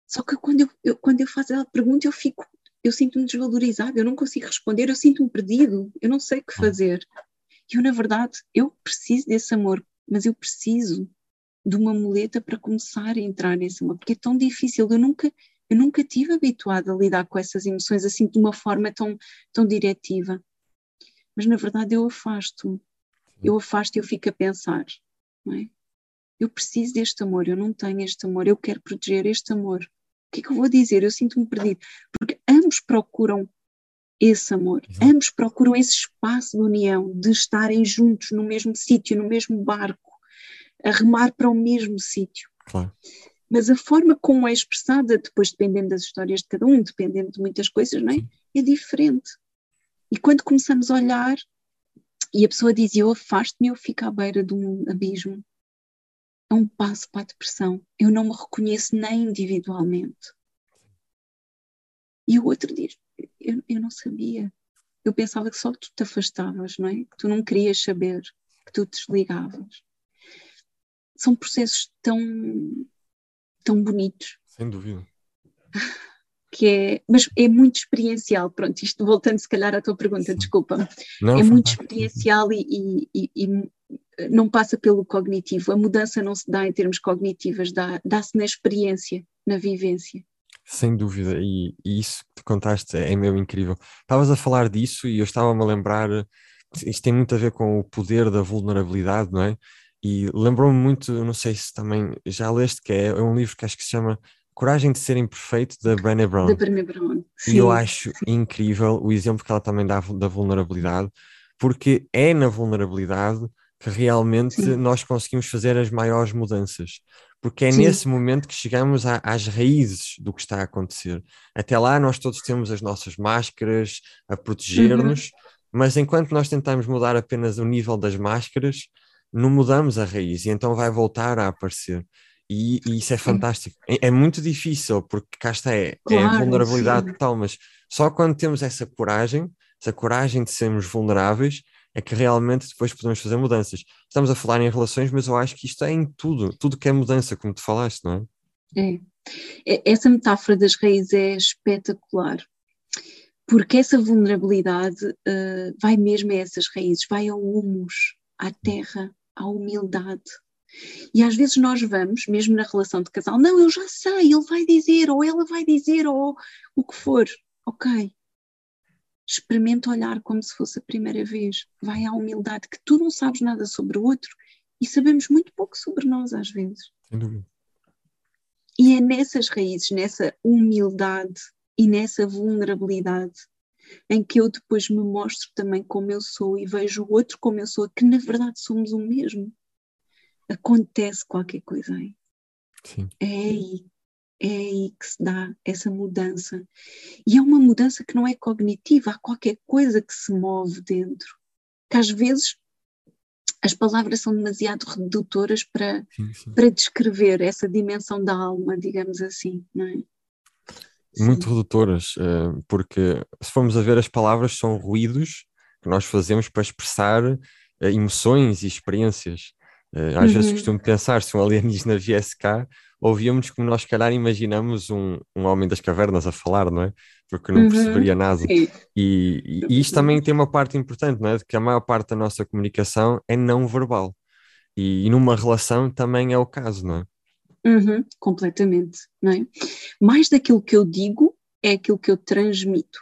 Só que quando eu, eu, quando eu faço a pergunta, eu fico, eu sinto-me desvalorizada, eu não consigo responder, eu sinto-me perdido, eu não sei o que fazer. E eu, na verdade, eu preciso desse amor, mas eu preciso de uma muleta para começar a entrar nesse amor, porque é tão difícil, eu nunca, eu nunca tive habituada a lidar com essas emoções assim de uma forma tão, tão diretiva. Mas, na verdade, eu afasto-me, eu afasto e eu fico a pensar, não é? Eu preciso deste amor, eu não tenho este amor, eu quero proteger este amor. O que é que eu vou dizer? Eu sinto-me perdido. Porque ambos procuram esse amor, Exato. ambos procuram esse espaço de união, de estarem juntos no mesmo sítio, no mesmo barco, a remar para o mesmo sítio. Claro. Mas a forma como é expressada, depois dependendo das histórias de cada um, dependendo de muitas coisas, não é? É diferente. E quando começamos a olhar, e a pessoa diz, eu afasto-me, eu fico à beira de um abismo. É um passo para a depressão. Eu não me reconheço nem individualmente. E o outro diz, eu, eu não sabia. Eu pensava que só tu te afastavas, não é? Que tu não querias saber, que tu te desligavas. São processos tão, tão bonitos. Sem dúvida. Que é, mas é muito experiencial. Pronto, isto voltando se calhar à tua pergunta, Sim. desculpa. Não, é muito fantástico. experiencial e, e, e, e não passa pelo cognitivo. A mudança não se dá em termos cognitivos, dá, dá-se na experiência, na vivência. Sem dúvida, e, e isso que te contaste é, é mesmo incrível. Estavas a falar disso e eu estava-me a lembrar, isto tem muito a ver com o poder da vulnerabilidade, não é? E lembrou-me muito, não sei se também já leste, que é, é um livro que acho que se chama Coragem de Ser Imperfeito, da Brené Da Brown. Brené Brown. E eu Sim, acho incrível o exemplo que ela também dá da vulnerabilidade, porque é na vulnerabilidade que realmente sim, nós conseguimos fazer as maiores mudanças. Porque é sim. nesse momento que chegamos a- às raízes do que está a acontecer. Até lá nós todos temos as nossas máscaras a Uhum. proteger-nos, mas enquanto nós tentamos mudar apenas o nível das máscaras, não mudamos a raiz e então vai voltar a aparecer. E, e isso é É, fantástico. É, é muito difícil, porque cá está, é, é a claro, vulnerabilidade sim. total, mas só quando temos essa coragem, essa coragem de sermos vulneráveis, é que realmente depois podemos fazer mudanças. Estamos a falar em relações, mas eu acho que isto é em tudo, tudo que é mudança, como tu falaste, não é? É. É, essa metáfora das raízes é espetacular, porque essa vulnerabilidade uh, vai mesmo a essas raízes, vai ao humus, à terra, à humildade. E às vezes nós vamos, mesmo na relação de casal, não, eu já sei, ele vai dizer, ou ela vai dizer, ou o que for. Ok, experimenta olhar como se fosse a primeira vez. Vai à humildade, que tu não sabes nada sobre o outro e sabemos muito pouco sobre nós às vezes. Sem dúvida. E é nessas raízes, nessa humildade e nessa vulnerabilidade em que eu depois me mostro também como eu sou e vejo o outro como eu sou, que na verdade somos o mesmo. Acontece qualquer coisa aí. Sim. É aí, é aí que se dá essa mudança. E é uma mudança que não é cognitiva, há qualquer coisa que se move dentro. Que às vezes as palavras são demasiado redutoras para, Sim, sim. para descrever essa dimensão da alma, digamos assim, não é? Muito Sim. redutoras, eh, porque se formos a ver, as palavras são ruídos que nós fazemos para expressar eh, emoções e experiências. Eh, Às vezes Uhum. costumo pensar, se um alienígena viesse cá, ouvíamos como nós, se calhar, imaginamos um, um homem das cavernas a falar, não é? Porque não Uhum. perceberia nada. Sim. E, e, e isto também tem uma parte importante, não é? De que a maior parte da nossa comunicação é não verbal. E, e numa relação também é o caso, não é? Uhum. Completamente, não é? Mais daquilo que eu digo é aquilo que eu transmito.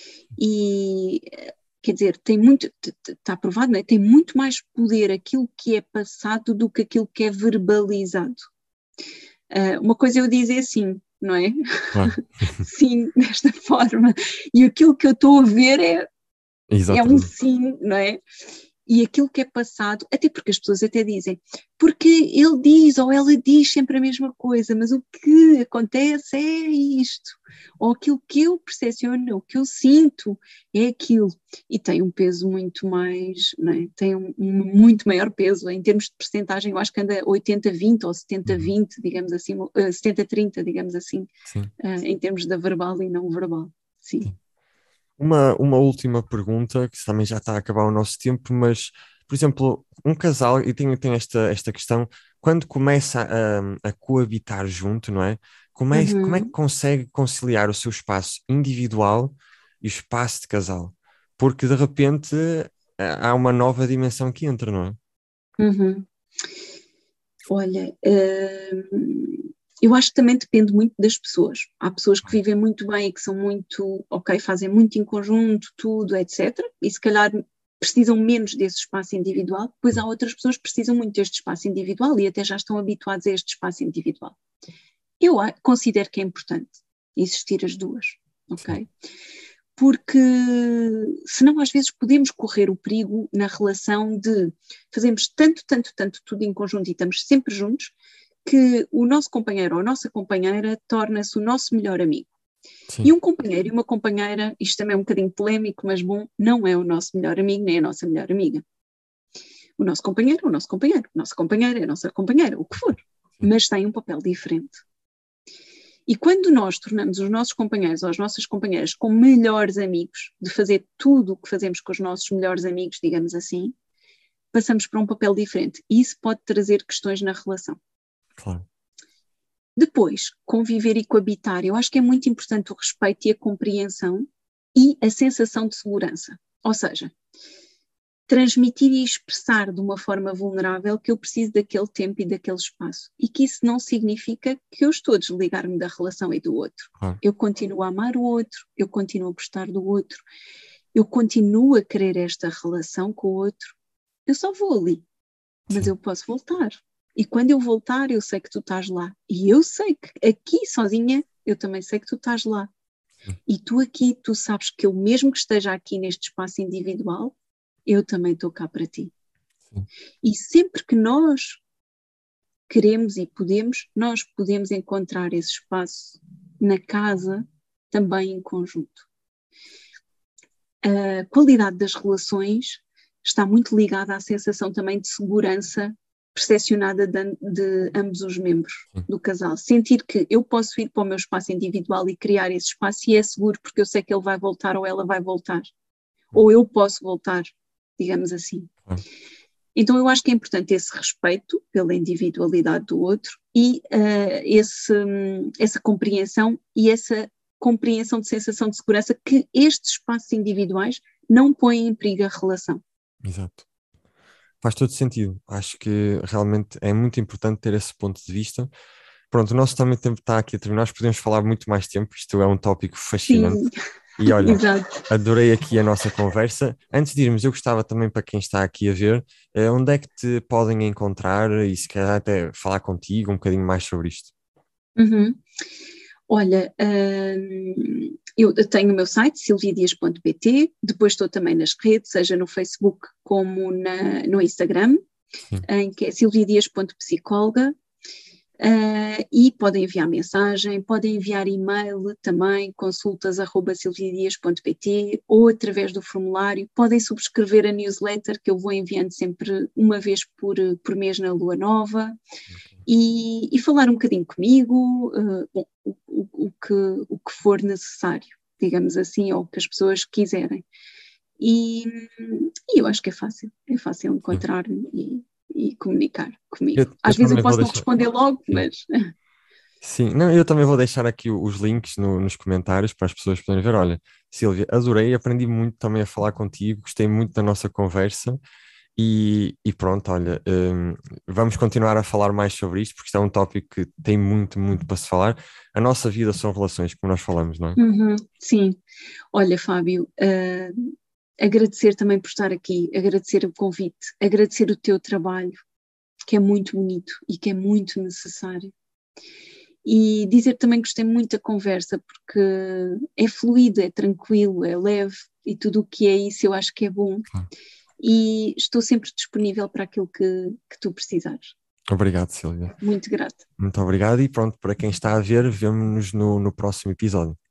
E, quer dizer, tem muito, está provado, não é? Tem muito mais poder aquilo que é passado do que aquilo que é verbalizado. Uh, uma coisa é eu dizer sim, não é? Claro. Sim, desta forma. E aquilo que eu estou a ver é, é um Exatamente. sim, não é? E aquilo que é passado, até porque as pessoas até dizem, porque ele diz ou ela diz sempre a mesma coisa, mas o que acontece é isto, ou aquilo que eu percepciono, o que eu sinto é aquilo, e tem um peso muito mais, não é? Tem um, um muito maior peso, em termos de percentagem, eu acho que anda oitenta vinte ou setenta Uhum. vinte, digamos assim, uh, setenta trinta, digamos assim, Sim. uh, em termos da verbal e não verbal, sim. Sim. Uma, uma última pergunta, que também já está a acabar o nosso tempo, mas, por exemplo, um casal, e tem, tem esta, esta questão, quando começa a, a coabitar junto, não é? Como é, como é que Uhum, consegue conciliar o seu espaço individual e o espaço de casal? Porque de repente há há uma nova dimensão que entra, não é? uhum. Olha, hum, eu acho que também depende muito das pessoas. Há pessoas que vivem muito bem e que são muito, ok, fazem muito em conjunto, tudo, etcétera. E se calhar precisam menos desse espaço individual. Depois há outras pessoas que precisam muito deste espaço individual e até já estão habituados a este espaço individual. Eu a- considero que é importante existir as duas, Sim, ok? Porque senão às vezes podemos correr o perigo na relação de fazermos tanto, tanto, tanto tudo em conjunto e estamos sempre juntos, que o nosso companheiro ou a nossa companheira torna-se o nosso melhor amigo. E sim, um companheiro e uma companheira, isto também é um bocadinho polémico, mas bom, não é o nosso melhor amigo nem a nossa melhor amiga. O nosso companheiro é o nosso companheiro, a nossa companheira é a nossa companheira, o que for, sim, mas tem um papel diferente. E quando nós tornamos os nossos companheiros ou as nossas companheiras como melhores amigos, de fazer tudo o que fazemos com os nossos melhores amigos, digamos assim, passamos para um papel diferente. E isso pode trazer questões na relação. claro. Depois, conviver e coabitar. Eu acho que é muito importante o respeito e a compreensão e a sensação de segurança. Ou seja, transmitir e expressar de uma forma vulnerável que eu preciso daquele tempo e daquele espaço. E que isso não significa que eu estou a desligar-me da relação e do outro. Claro. Eu continuo a amar o outro, eu continuo a gostar do outro, eu continuo a querer esta relação com o outro. Eu só vou ali, mas Sim, eu posso voltar. E quando eu voltar, eu sei que tu estás lá. E eu sei que aqui sozinha, eu também sei que tu estás lá. sim, E tu aqui, tu sabes que eu mesmo que esteja aqui neste espaço individual, eu também estou cá para ti. sim. E sempre que nós queremos e podemos, nós podemos encontrar esse espaço na casa também em conjunto. A qualidade das relações está muito ligada à sensação também de segurança percepcionada de, de ambos os membros Sim. do casal. Sentir que eu posso ir para o meu espaço individual e criar esse espaço e é seguro porque eu sei que ele vai voltar ou ela vai voltar. Ou eu posso voltar, digamos assim. Claro. Então eu acho que é importante esse respeito pela individualidade do outro e uh, esse, um, essa compreensão e essa compreensão de sensação de segurança que estes espaços individuais não põem em perigo a relação. Exato. Faz todo sentido. Acho que realmente é muito importante ter esse ponto de vista. Pronto, o nosso também tempo está aqui a terminar. Nós podemos falar muito mais tempo. Isto é um tópico fascinante. Sim, E olha, exato. adorei aqui a nossa conversa. Antes de irmos, eu gostava também para quem está aqui a ver, eh, onde é que te podem encontrar e se calhar até falar contigo um bocadinho mais sobre isto. Uhum. Olha, hum, eu tenho o meu site, silviadias ponto pt, depois estou também nas redes, seja no Facebook como na, no Instagram, Sim, em que é silviadias ponto psicóloga. Uh, e podem enviar mensagem, podem enviar e-mail também, consultas arroba silviadias ponto pt ou através do formulário, podem subscrever a newsletter que eu vou enviando sempre uma vez por, por mês na Lua Nova ok. e, e falar um bocadinho comigo, uh, bom, o, o, o, que, o que for necessário, digamos assim, ou o que as pessoas quiserem. E, e eu acho que é fácil, é fácil Sim. encontrar-me e, e comunicar comigo. Eu, eu Às vezes eu também vou posso não deixar. responder logo, Sim. mas Sim, não, eu também vou deixar aqui o- os links no- nos comentários para as pessoas poderem ver. Olha, Silvia, adorei, aprendi muito também a falar contigo, gostei muito da nossa conversa e, e pronto, olha, hum, vamos continuar a falar mais sobre isto porque isto é um tópico que tem muito, muito para se falar. A nossa vida são relações, como nós falamos, não é? uhum, sim. Olha, Fábio, uh, agradecer também por estar aqui, agradecer o convite, agradecer o teu trabalho, que é muito bonito e que é muito necessário. E dizer também que gostei muito da conversa, porque é fluido, é tranquilo, é leve e tudo o que é isso eu acho que é bom. Claro. E estou sempre disponível para aquilo que, que tu precisares. Obrigado, Silvia. Muito grata. Muito obrigado e pronto, para quem está a ver, vemo-nos no, no próximo episódio.